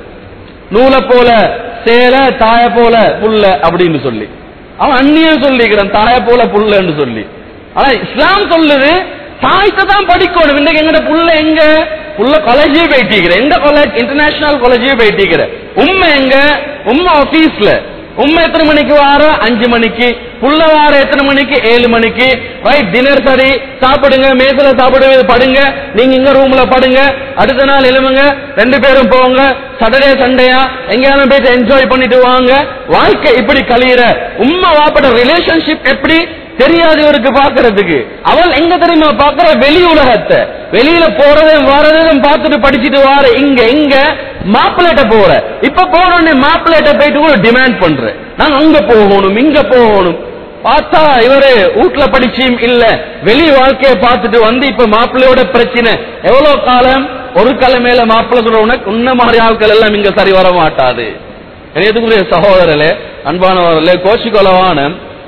நூலை போல சேல தாய போல புல்ல அப்படின்னு சொல்லி. அவன் அந்நியன் சொல்லிக்கிறான் தாய போல புல்லன்னு சொல்லி. ஆனா இஸ்லாம் சொல்லுது தாய்த்தை தான் படிக்கணும். இன்னைக்கு எங்கட புள்ள எங்க புள்ள காலேஜே போயிட்டிருக்கிற, எந்த காலேஜ்? இன்டர்நேஷனல் காலேஜே போயிட்டிருக்கிற. உண்மை எங்க? உண்மை ஆபீஸ்ல. உண்மை எத்தனை மணிக்கு வார? அஞ்சு மணிக்கு. புள்ள வார எத்தனை மணிக்கு? ஏழு மணிக்கு. ரைட், டின்னர் சரி, சாப்பிடுங்க, மேசல சாப்பிடுங்க, படுங்க, நீங்க இங்க ரூம்ல படுங்க, அடுத்த நாள் எழுமுங்க, ரெண்டு பேரும் போங்க, சாட்டர்டே சண்டேயா எங்கேயாவது போயிட்டு என்ஜாய் பண்ணிட்டு வாங்க. வாழ்க்கை இப்படி கழியிற உம்மா வாப்பட ரிலேஷன்ஷிப் எப்படி தெரியாது இவருக்கு பாக்குறதுக்கு. அவள் எங்க தெரியுமா பாக்குற? வெளி உலகத்தை, வெளியில போறதையும் வரதையும் பார்த்துட்டு படிச்சுட்டு வார. இங்க இங்க மாப்பிள்ளைட்ட போற, இப்ப போனோடனே மாப்பிள்ளைட்ட போயிட்டு கூட டிமாண்ட் பண்ற, நாங்க அங்க போகணும் இங்க போகணும். பார்த்தா இவரு வீட்டுல படிச்சியும் இல்ல, வெளி வாழ்க்கையை பார்த்துட்டு வந்து இப்ப மாப்பிள்ளையோட பிரச்சனை. எவ்வளவு காலம்? ஒரு காலம் மேல மாப்பிள்ளை சொல்ற உனக்கு உன்ன மாதிரி ஆட்கள் எல்லாம் இங்க சரி வர மாட்டாது. எதுக்குரிய சகோதரர்களே, அன்பானவர்களே, கோஷிகொலவான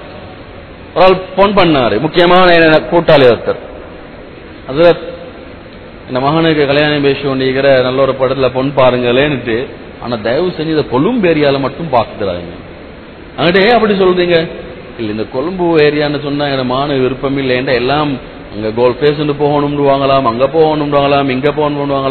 ஒரு போன் பண்ணாரு, முக்கியமான கூட்டாளி ஒருத்தர். அதுல இந்த மகனுக்கு கல்யாணம் பேசி கொண்டிருக்கிற நல்ல ஒரு படத்துல பொன் பாருங்களேன்னுட்டு. ஆனா தயவு செஞ்சு இந்த கொழும்பு ஏரியால மட்டும் பாக்குறாங்க. அங்கிட்டே அப்படி சொல்றீங்க இல்ல, இந்த கொழும்பு ஏரியான்னு சொன்னா எங்க மான விருப்பம் இல்லை. எல்லாம் அங்க கோல் பேசுன்னு போகணும்னு வாங்கலாம், அங்க போகணும் வாங்கலாம், இங்க போகணும் வாங்கலாம்.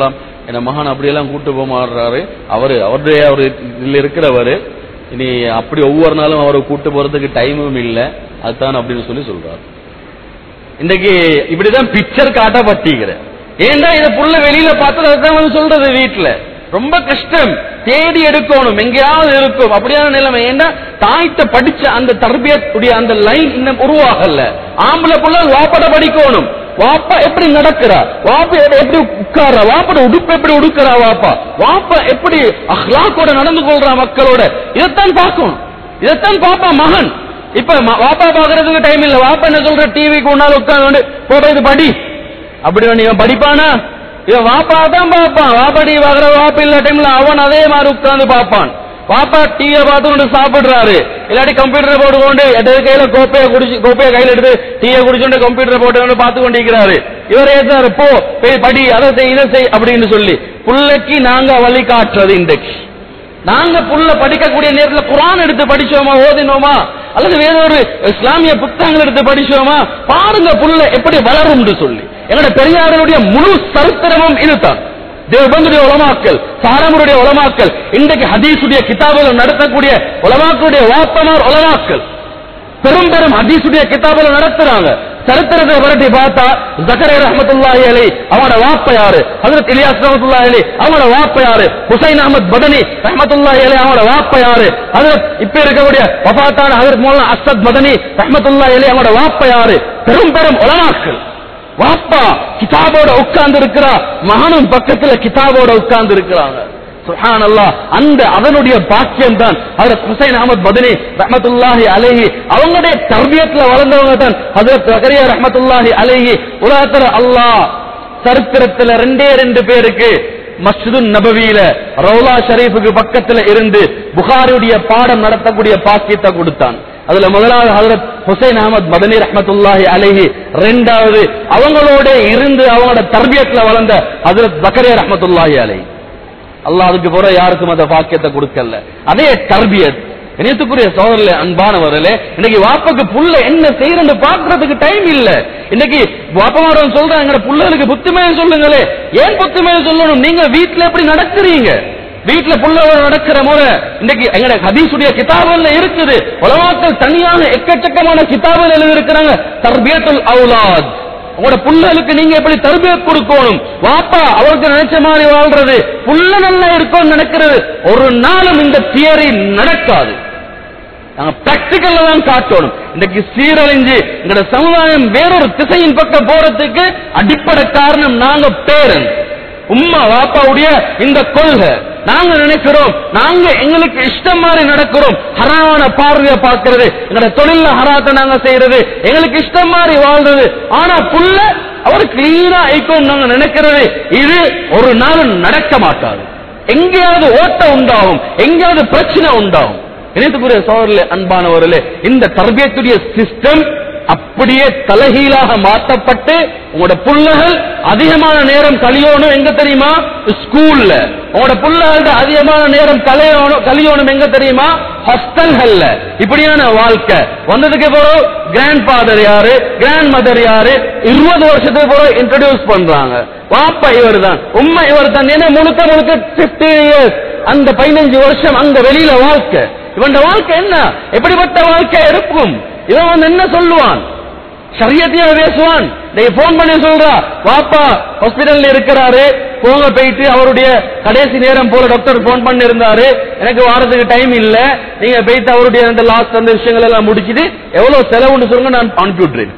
என்ன மகான் அப்படியெல்லாம் கூட்டு போக மாறுறாரு, அவரு அவருடைய அவர் இதுல இருக்கிறவரு, இனி அப்படி ஒவ்வொரு நாளும் அவரை கூட்டு போறதுக்கு டைமும் இல்லை, அதுதான் அப்படின்னு சொல்லி சொல்றாரு. இன்னைக்கு இப்படிதான் பிக்சர் காட்டப்பட்டிருக்கிற. ஏன்டா இதை புள்ள வெளியில பார்த்தது அதுதான் சொல்றது. வீட்டுல ரொம்ப கஷ்டம், தேடி எடுக்கணும், எங்கேயாவது இருக்கும் அப்படியான நிலைமை. ஏன்னா தாய்த்த படிச்ச அந்த தர்பியத்துடைய அந்த லைன் இன்னும் உருவாகல. ஆம்பளை புள்ள வாப்பட படிக்கணும். வாப்பா எப்படி நடக்கிறா, வாப்பா எப்படி உட்கார்றா, வாப்பட உடுப்பு எப்படி உடுக்கிறா, வாப்பா வாப்பா எப்படி அஹ்லாக்கோட நடந்து கொள்றா மக்களோட, இதைத்தான் பார்க்கணும். இதைத்தான் பாப்பா மகன். இப்ப வாப்பா பாக்குறதுக்கு டைம் இல்ல. வாப்பா என்ன சொல்ற, டிவிக்கு முன்னால உட்கார்ந்து போறது படி அப்படி இவன் படிப்பானா? இவன் வாப்பா தான் பார்ப்பான். வாப்பா டிவி பாக்குற வாப்பா இல்ல டைம்ல அவன் அதே மாதிரி உட்கார்ந்து பார்ப்பான். வாப்பா டிவியை பார்த்து கொண்டு சாப்பிடுறாரு, இல்லாட்டி கம்ப்யூட்டர் போட்டு கொண்டு எட்டு கையில கோப்பையை குடிச்சு கோப்பையை கையில எடுத்து டீயை குடிச்சுட்டு கம்ப்யூட்டர் போட்டு கொண்டு பார்த்து கொண்டிருக்கிறாரு. இவர் ஏதாரு போ போய் படி, அதை செய் இதை செய் அப்படின்னு சொல்லி புள்ளைக்கு நாங்க வழிகாட்டுறது. இன்றைக்கு நாங்க புள்ள படிக்கக்கூடிய நேரத்தில் குர்ஆன் எடுத்து படிச்சோமா, ஓதினோமா, அல்லது வேற ஒரு இஸ்லாமிய புத்தகங்கள் எடுத்து படிச்சோமா, பாருங்க புள்ள எப்படி வளரும் சொல்லி. என்னோட பெரியாருடைய முழு சரித்திரமும் இதுதான். தேவபந்துடைய உலமாக்கள், சாரமுடைய உலமாக்கள், இன்றைக்கு ஹதீசுடைய கிதாபுகள் நடத்தக்கூடிய உலமாக்களுடைய வாப்பமார் உலமாக்கள் பெரும் பெரும் ஹதீசுடைய கிதாபுகள் நடத்துறாங்க. சரித்திரத்தை வரட்டி பார்த்தா ஜக்கரியா ரஹ்மத்துல்லாஹி அலைஹி அவங்களோட வாப்ப யாரு, ஹஜ்ரத் இலியாஸ் ரஹ்மத்துல்லாஹி அலைஹி அவங்களோட வாப்ப யாரு, ஹுசைன் அஹ்மத் பதனி ரஹ்மத்துல்லாஹி அலைஹி அவங்களோட வாப்ப யாரு, ஹஜ்ரத் இப்ப இருக்கக்கூடிய வஃபாத்தான ஹஜ்ரத் மௌலானா அஸ்ஸத் மதனி ரஹ்மத்துல்லாஹி அலைஹி அவங்களோட வாப்ப யாரு. பெரும் பெரும் உலமாக்கள். வாப்பா கிதாபோட உட்கார்ந்து இருக்கிறா, மகனும் பக்கத்துல கிதாபோட உட்கார்ந்து இருக்கிறாங்க. சுப்ஹானல்லாஹ். அந்த அதனுடைய பாக்கியம் தான் ஹஜ்ரத் ஹுசைன் அஹ்மத் பதனி ரஹ்மத்துல்லாஹி அலைஹி அவங்களுடைய தர்பியத்துல வளர்ந்தவங்க தான் ஹஜ்ரத் ஜக்கரியா ரஹ்மத்துல்லாஹி அலைஹி. உலகத்துல அல்லாஹ் சரித்திரத்துல ரெண்டே ரெண்டு பேருக்கு மஸ்ஜிது நபவியில ரவுலா ஷரீஃபுக்கு பக்கத்துல இருந்து புகாரியுடைய பாடம் நடத்தக்கூடிய பாக்கியத்தை கொடுத்தான். அதுல முதலாவது ஹஜ்ரத் ஹுசைன் அஹ்மத் மதனி ரஹ்மத்துல்லாஹி அலைஹி, இரண்டாவது அவங்களோட இருந்து அவங்களோட தர்பியத்துல வளர்ந்த ஹஜ்ரத் ஜக்கரியா ரஹ்மத்துல்லாஹி அலைஹி. அல்லாஹ் அதுக்கு பிறகு யாருக்கும் அந்த பாக்கியத்தை கொடுக்கல. அதே தர்பியத். இணையத்துக்குரிய சோதரிலே அன்பானவர்களே, இன்னைக்கு வாப்பாக்கு புள்ள என்ன செய்யறது பாக்குறதுக்கு டைம் இல்ல. இன்னைக்கு வாப்பமாரன் சொல்றாங்க, எங்க புள்ளகளுக்கு புத்திமயம் சொல்லுங்களே. ஏன் புத்திமயம் சொல்லணும்? நீங்க வீட்டுல எப்படி நடக்கிறீங்க, வீட்டுல புள்ளவோட நடக்கிற முறை இன்னைக்கு எங்க ஹதீசுடைய கிதாபுல இருக்குது. உலமாக்கள் தனியாக எக்கச்சக்கமான கிதாபுகள் எழுதி இருக்கிறாங்க. தர்பியத்துல் அவுலாத், உங்களோட புள்ளலுக்கு நீங்க எப்படி தர்பியத் கொடுக்கணும். வாப்பா அவருக்கு நினைச்ச மாதிரி வாழ்றது, புள்ள நல்லா இருக்கும் நினைக்கிறது ஒரு நாளும் இந்த தியரி நடக்காது. நாங்க பிராக்டிகல்ல தான் காட்டணும். இன்னைக்கு சீரழிஞ்சு எங்களோட சமுதாயம் வேறொரு திசையின் பக்கம் போறதுக்கு அடிப்படை காரணம் நாங்க பேரண்ட்ஸ், உம்மா வாப்பாவுடைய இந்த கொள்கை. நாங்க நினைக்கிறோம் நாங்க எங்களுக்கு இஷ்டம் மாதிரி நடக்கிறோம், ஹராமான பார்வையை பார்க்கிறது, எங்களோட தொழில ஹராத்தை நாங்க செய்யறது, எங்களுக்கு இஷ்டம் மாதிரி வாழ்றது. ஆனா புள்ள அவர் கிளீனா ஐக்கோம் நாங்க நினைக்கிறது, இது ஒரு நாள் நடக்க மாட்டாது. எங்கேயாவது ஓட்டம் உண்டாகும், எங்கேயாவது பிரச்சனை உண்டாகும். இணையத்துக்குரிய சோதரிலே அன்பானவர்களே, இந்த தர்பியத்துடைய சிஸ்டம் அப்படியே தலைகீழாக மாற்றப்பட்டு உங்களோட புள்ளகள் அதிகமான நேரம் கழியணும் எங்க தெரியுமா? ஸ்கூல்ல. உங்களோட புள்ளகளோட அதிகமான நேரம் கழியணும் கழியணும் எங்க தெரியுமா? ஹாஸ்டல்கள்ல. இப்படியான வாழ்க்கை வந்ததுக்கு பிறகு கிராண்ட் ஃபாதர் யாரு, கிராண்ட் மதர் யாரு, இருபது வருஷத்துக்கு பிறகு இன்ட்ரோடியூஸ் பண்றாங்க. வாப்பா இவர் தான், உம்மா இவர் தான். ஏன்னா முழுக்க முழுக்க பிப்டீன் இயர்ஸ் அந்த பதினஞ்சு வருஷம் அங்க வெளியில வாழ்க்கை. இவன் வாழ்க்கை என்ன, எப்படிப்பட்ட வாழ்க்கை இருக்கும்? இவன் வந்து என்ன சொல்லுவான்? ஷரியத்தையா பேசுவான். நீங்க போன் பண்ணி சொல்றா, வாப்பா ஹாஸ்பிடல்ல இருக்கிறாரு, போங்க போயிட்டு அவருடைய கடைசி நேரம் போல டாக்டர் போன் பண்ணி இருந்தாரு, எனக்கு வாரத்துக்கு டைம் இல்ல, நீங்க போயிட்டு அவருடைய அந்த லாஸ்ட் அந்த விஷயங்கள் எல்லாம் முடிச்சிட்டு எவ்வளவு செலவுன்னு சொல்லுங்க, நான் அனுப்பி விட்டுறேன்.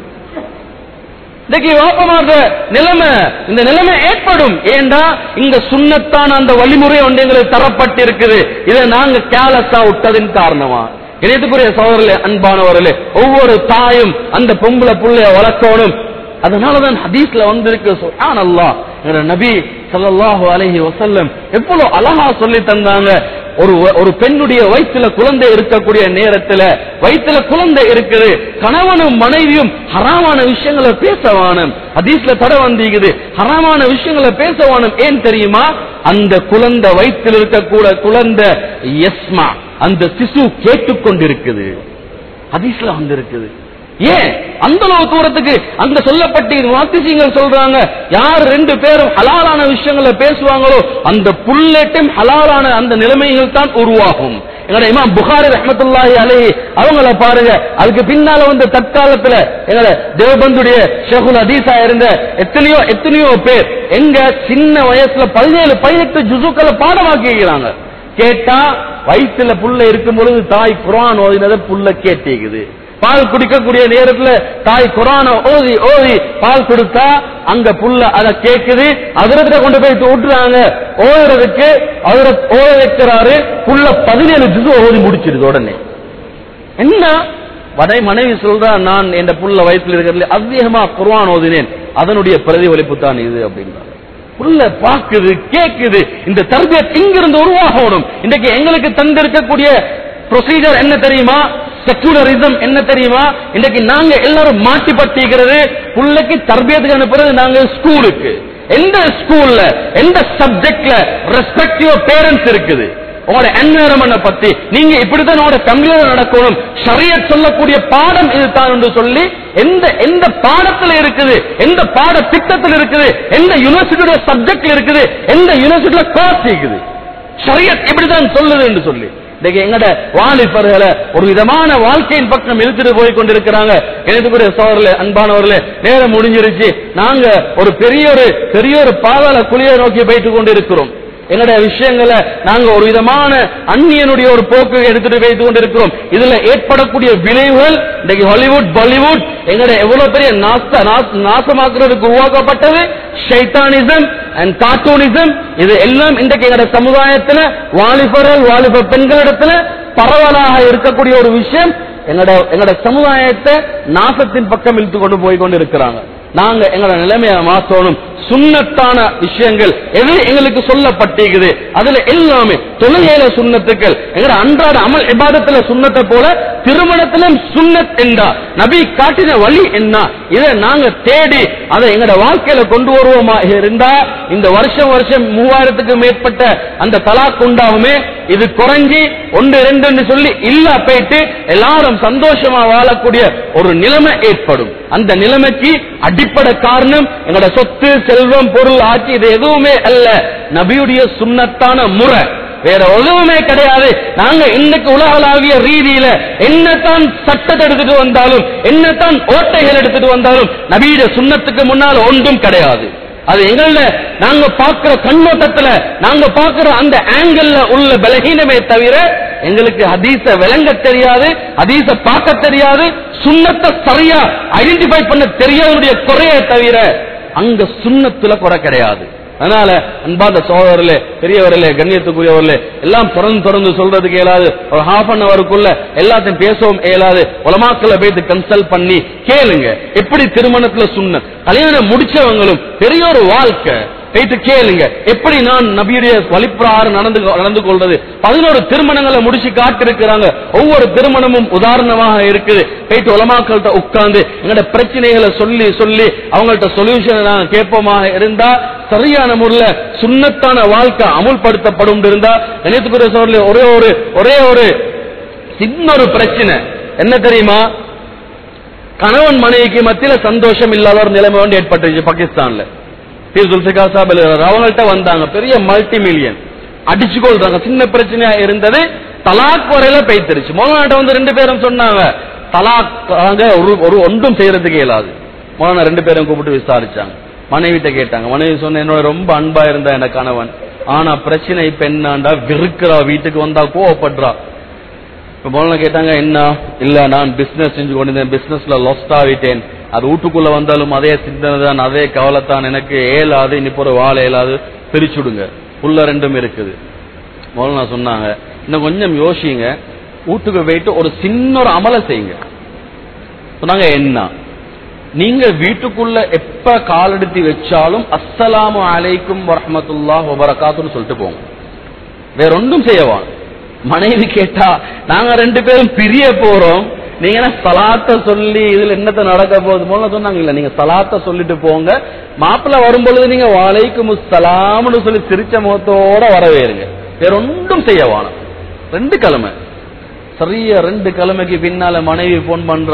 இன்னைக்கு வாப்பமாத நிலைமை, இந்த நிலைமை ஏற்படும். ஏண்டா இங்க சுண்ணத்தான அந்த வழிமுறை ஒன்று எங்களுக்கு தரப்பட்டிருக்குது. இதை நாங்க கேலஸா விட்டதின் காரணமா. இணையத்துக்குரிய சகோதரர்களே அன்பானவர்களே, ஒவ்வொரு தாயும் அந்த பொம்பளை புள்ளைய வளர்க்கணும். அதனாலதான் ஹதீஸ்ல வந்திருக்கு, சுப்ஹானல்லாஹ், நபி ஸல்லல்லாஹு அலைஹி வஸல்லம் எவ்வளவு அழகா சொல்லி தந்தாங்க. ஒரு ஒரு பெண்ணுடைய வயிற்றுல குழந்தை இருக்கக்கூடிய நேரத்துல, வயிற்றுல குழந்தை இருக்குது, கணவனும் மனைவியும் ஹராமான விஷயங்களை பேசவானும். ஹதீஸ்ல தடை வந்திருக்குது, ஹராமான விஷயங்களை பேசவானும். ஏன் தெரியுமா? அந்த குழந்தை வயிற்றில் இருக்கக்கூட குழந்தை யஸ்மா, அந்த சிசு கேட்டுக்கொண்டிருக்குது. ஹதீஸ்ல வந்திருக்குது. ஏன் அந்த அளவு தூரத்துக்கு அங்க சொல்லப்பட்டு முஹத்திஸீன்கள் சொல்றாங்க, யார் ரெண்டு பேரும் ஹலாலான விஷயங்களை பேசுவாங்களோ அந்த புல்லட்டும் ஹலாலான அந்த நிலைமைகள் தான் உருவாகும். எங்கட இமாம் புகாரி ரஹ்மத்துல்லாஹி அலைஹி அவங்கள பாருங்க, அதுக்கு பின்னால வந்து தற்காலத்துல எங்கட தேவபந்துடைய ஷேகுல் ஹதீஸா இருந்த எத்தனையோ எத்தனையோ பேர் எங்க சின்ன வயசுல பதினேழு பதினெட்டு ஜுசுக்களை பாடமாக்கிக்கிறாங்க. கேட்டா வயிற்றுல புள்ள இருக்கும் பொழுது தாய் குர்ஆன் ஓதினதை புள்ள கேட்டீங்குது. பால் குடிக்கக்கூடிய நேரத்துல தாய் குர்ஆன ஓதி ஓதி பால் கொடுத்தா அங்க புள்ள அதை கேக்குது. அதிரத்துல கொண்டு போய் விட்டுறாங்க ஓதுறதுக்கு. அவரை ஓத வைக்கிறாரு, புள்ள பதினேழு ஜுசு ஓதி முடிச்சிருது. உடனே என்ன வடை மனைவி சொல்றா, நான் என் புள்ள வயசுல இருக்கிறதுல அதிகமா குர்ஆன் ஓதினேன், அதனுடைய பிரதிபலிப்பு தான் இது அப்படின்றாங்க. புள்ள பாக்குது கேக்குது. இந்த தர்பியத் இங்கிருந்து உருவாகணும். இன்றைக்கு எங்களுக்கு தந்திருக்கக்கூடிய ப்ரொசீஜர் என்ன தெரியுமா? செக்குலரிசம் என்ன தெரியுமா? இன்னைக்கு நாங்க எல்லாரும் மாட்டி பட்டிக்கிறது, புள்ளைக்கு தர்பியத்துக்கு அனுப்புறது நாங்க ஸ்கூலுக்கு. எந்த ஸ்கூல்ல எந்த சப்ஜெக்ட்ல ரெஸ்பெக்ட் யுவர் பேரண்ட்ஸ் இருக்குது? உங்களோட என்விரான்மென்ட் பத்தி நீங்க இப்படித்தான் உங்களோட ஃபேமிலியோட நடக்கணும், ஷரியத் சொல்லக்கூடிய பாடம் இதுதான் என்று சொல்லி எந்த எந்த பாடத்துல இருக்குது, எந்த பாட திட்டத்தில் இருக்குது, எந்த யூனிவர்சிட்டியோட சப்ஜெக்ட்ல இருக்குது, எந்த யூனிவர்சிட்டியில கோர்ஸ் இருக்குது, ஷரியத் இப்படிதான் சொல்லுது என்று சொல்லி எங்கட வாலிபர்களை ஒரு விதமான வாழ்க்கையின் பக்கம் இழுத்துட்டு போய் கொண்டிருக்கிறாங்க. எனக்குரிய சோழர்களே, அன்பானவர்களே, நேரம் முடிஞ்சிருச்சு. நாங்க ஒரு பெரிய ஒரு பெரிய ஒரு பாதாள குழியை நோக்கி போயிட்டு கொண்டிருக்கிறோம். எங்களுடைய விஷயங்களை நாங்க ஒரு விதமான அந்நியனுடைய ஒரு போக்கு எடுத்துட்டு வைத்துக் கொண்டிருக்கிறோம். இதுல ஏற்படக்கூடிய விளைவுகள் இன்றைக்கு ஹாலிவுட் பாலிவுட் எங்களுடைய எவ்வளவு பெரிய நாசமாக்குறதுக்கு உருவாக்கப்பட்டது ஷைத்தானிசம் அண்ட் கார்ட்டூனிசம். இது எல்லாம் இன்றைக்கு எங்களுடைய சமுதாயத்தில் வாலிபர்கள் வாலிப பெண்களிடத்துல பரவலாக இருக்கக்கூடிய ஒரு விஷயம். எங்களோட எங்களோட சமுதாயத்தை நாசத்தின் பக்கம் இழுத்து கொண்டு போய் கொண்டு இருக்கிறாங்க. நாங்க எங்களோட நிலைமையை மாற்றணும். சுன்னத்தான விஷயங்கள் எது எங்களுக்கு சொல்லப்பட்டிருக்குது அதுல எல்லாமே தொழுகையில சுன்னத்துக்கள், எங்களோட அன்றாட அமல் இபாதத்துல சுன்னத்தை போல திருமணத்திலும் சுன்னத் என்றா நபி காட்டின வழி என்ன, இதை நாங்க தேடி அதை எங்களோட வாழ்க்கையில கொண்டு வருவோமா இருந்தா இந்த வருஷம் வருஷம் மூவாயிரத்துக்கு மேற்பட்ட அந்த தலாக் உண்டாகுமே, இது குறைஞ்சி ஒன்று ரெண்டு சொல்லி இல்ல போயிட்டு எல்லாரும் சந்தோஷமா வாழக்கூடிய ஒரு நிலைமை ஏற்படும். அந்த நிலைமைக்கு அடிப்படை காரணம் எங்களோட சொத்து செல்வம் பொருள் ஆட்சி இது எதுவுமே அல்ல, நபியுடைய சுன்னத்தான முறை, வேற எதுவுமே கிடையாது. நாங்க இன்னைக்கு உலகளாவிய ரீதியில என்னத்தான் சட்டத்தை எடுத்துட்டு வந்தாலும் என்னத்தான் ஓட்டைகள் எடுத்துட்டு வந்தாலும் நபியுடைய சுன்னத்துக்கு முன்னால் ஒன்றும் கிடையாது. அது எங்கள நாங்க பார்க்கிற கண்ணோட்டத்துல நாங்க பார்க்கிற அந்த ஆங்கிள் உள்ள பலகீனமே தவிர எங்களுக்கு ஹதீஸ விளங்க தெரியாது, ஹதீஸ பார்க்க தெரியாது, சுன்னத்தை சரியா ஐடென்டிஃபை பண்ண தெரியாதனுடைய குறையை தவிர அங்க சுன்னத்துல குறை கிடையாது. அதனால அன்பாத சகோதரர்களே, பெரியவர்களே, கண்ணியத்துக்குரியவர்களே, எல்லாம் திறந்து திறந்து சொல்றதுக்கு இயலாது. ஒரு ஹாஃப் அன் அவருக்குள்ள எல்லாத்தையும் பேசவும் இயலாது. உலமாக்களை போயிட்டு கன்சல்ட் பண்ணி கேளுங்க. எப்படி திருமணத்துல சுன்னத், கல்யாணம் முடிச்சவங்களும் பெரிய ஒரு வாழ்க்கை போயிட்டு கேளுங்க, எப்படி நான் நபியுடைய வழிப்பிரகாரம் நடந்து நடந்து கொள்றது. பதினோரு திருமணங்களை முடிச்சு காட்டிருக்கிறாங்க. ஒவ்வொரு திருமணமும் உதாரணமாக இருக்குது. போயிட்டு உலமாக்கள்கிட்ட உட்கார்ந்து எங்களோட பிரச்சனைகளை சொல்லி சொல்லி அவங்கள்ட்ட சொல்யூஷன் நாங்க கேட்போமாக இருந்தா சரியான முறையில் சுன்னத்தான வாழ்க்கை அமுல்படுத்தப்படும் இருந்தா நினைத்துக்குரிய சோழர்களே, ஒரே ஒரு ஒரே ஒரு சின்ன ஒரு பிரச்சனை என்ன தெரியுமா? கணவன் மனைவிக்கு மத்தியில சந்தோஷம் இல்லாத ஒரு நிலைமை வந்து ஏற்பட்டுச்சு பாகிஸ்தான்ல. அவங்கள்ட்ட வந்தாங்க, பெரிய மல்டி மில்லியன் அடிச்சு கொள்றாங்க. சின்ன பிரச்சனையா இருந்தது, தலாக் வரையில பெய்திருச்சு. மோலானாட்ட வந்து ரெண்டு பேரும் சொன்னாங்க தலாக் ஒரு ஒன்றும் செய்யறதுக்கு இயலாது. மோலானா ரெண்டு பேரும் கூப்பிட்டு விசாரிச்சாங்க. மனைவிட்ட கேட்டாங்க. மனைவி சொன்ன, என்னோட ரொம்ப அன்பா இருந்தா என் கணவன், ஆனா பிரச்சனை இப்ப என்னண்டா வெறுக்கிறா, வீட்டுக்கு வந்தா கோவப்படுறா. இப்ப மோலானா கேட்டாங்க, என்ன? இல்ல நான் பிசினஸ் செஞ்சு கொண்டிருந்தேன், பிசினஸ்ல லாஸ்ட் ஆகிட்டேன், அது வீட்டுக்குள்ள வந்தாலும் அதே சிந்தனை தான், அதே கவலைத்தான், எனக்கு ஏலாது, இன்னைக்கு ஒரு வாழை ஏலாது, பிரிச்சுடுங்க, உள்ள ரெண்டும் இருக்குது. மோலானா சொன்னாங்க, இன்னும் கொஞ்சம் யோசிங்க, வீட்டுக்கு போயிட்டு ஒரு சின்ன ஒரு அமலை செய்யுங்க. சொன்னாங்க, என்ன? நீங்க வீட்டுக்குள்ள எப்ப காலெடுத்து வச்சாலும் அஸ்ஸலாமு அலைக்கும் வரஹ்மத்துல்லாஹி வபரகாத்துஹு சொல்லிட்டு போங்க, வேற ஒன்றும் செய்யவான். மனைவி கேட்டா, நாங்க ரெண்டு பேரும் பிரிய போறோம், நீங்க சலாத்த சொல்லி இதுல என்னத்த நடக்க போகுது போல சொன்னாங்க. இல்ல, நீங்க சலாத்த சொல்லிட்டு போங்க, மாப்பிள்ள வரும்பொழுது நீங்க வலைக்கும் சலாம்னு சொல்லி சிரிச்ச முகத்தோட வரவேறுங்க, வேற ஒன்றும் செய்யவான. ரெண்டு கிழமை சரியா ரெண்டு கிழமைக்கு பின்னால மனைவி போன் பண்றா,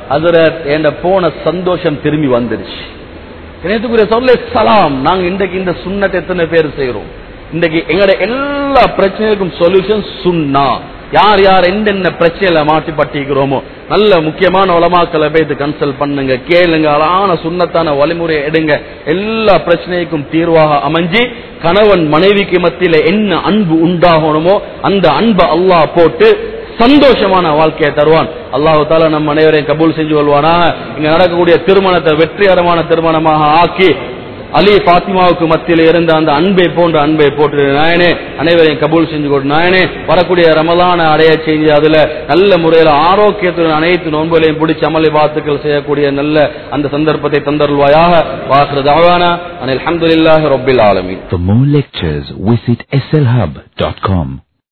ஹஜ்ரத் என்ற போன சந்தோஷம் திரும்பி வந்துருச்சு. இணையத்துக்குரிய சொல்ல சலாம். நாங்க இன்றைக்கு இந்த சுன்னத்தை எத்தனை பேர் செய்யறோம்? இன்றைக்கு எங்கட எல்லா பிரச்சனைகளுக்கும் சொல்யூஷன் சுன்னா. யார் யார் என்னென்ன பிரச்சனையில மாட்டிப்பட்டிருக்கிறோமோ நல்ல முக்கியமான உலமாக்களை போய் கன்சல்ட் பண்ணுங்க, கேளுங்க, அழகான சுன்னத்தான வழிமுறை எடுங்க. எல்லா பிரச்சனைக்கும் தீர்வாக அமைஞ்சு கணவன் மனைவிக்கு மத்தியில என்ன அன்பு உண்டாகணுமோ அந்த அன்பை அல்லாஹ் போட்டு சந்தோஷமான வாழ்க்கையை தருவான். அல்லாஹ் தாலா நம் அனைவரையும் கபூல் செஞ்சு கொள்வானா. இங்க நடக்கக்கூடிய திருமணத்தை வெற்றிகரமான திருமணமாக ஆக்கி அலி பாத்திமாவுக்கு மத்தியில் இருந்த அந்த அன்பை போன்ற அன்பை போட்டு நாயனே அனைவரையும் கபூல் செஞ்சு கொடு நாயனே. வரக்கூடிய ரமலான அடைய செஞ்சு அதுல நல்ல முறையில் ஆரோக்கியத்துடன் அனைத்து நோன்புகளையும் பிடிச்சி அமளி வாத்துக்கள் செய்யக்கூடிய நல்ல அந்த சந்தர்ப்பத்தை தந்தருள்வாயாக. வாக்குறது அவானா அனில் அல்ஹம்துலில்லாஹி ரப்பில் ஆலமீன். For more lectures, visit S L hub dot com.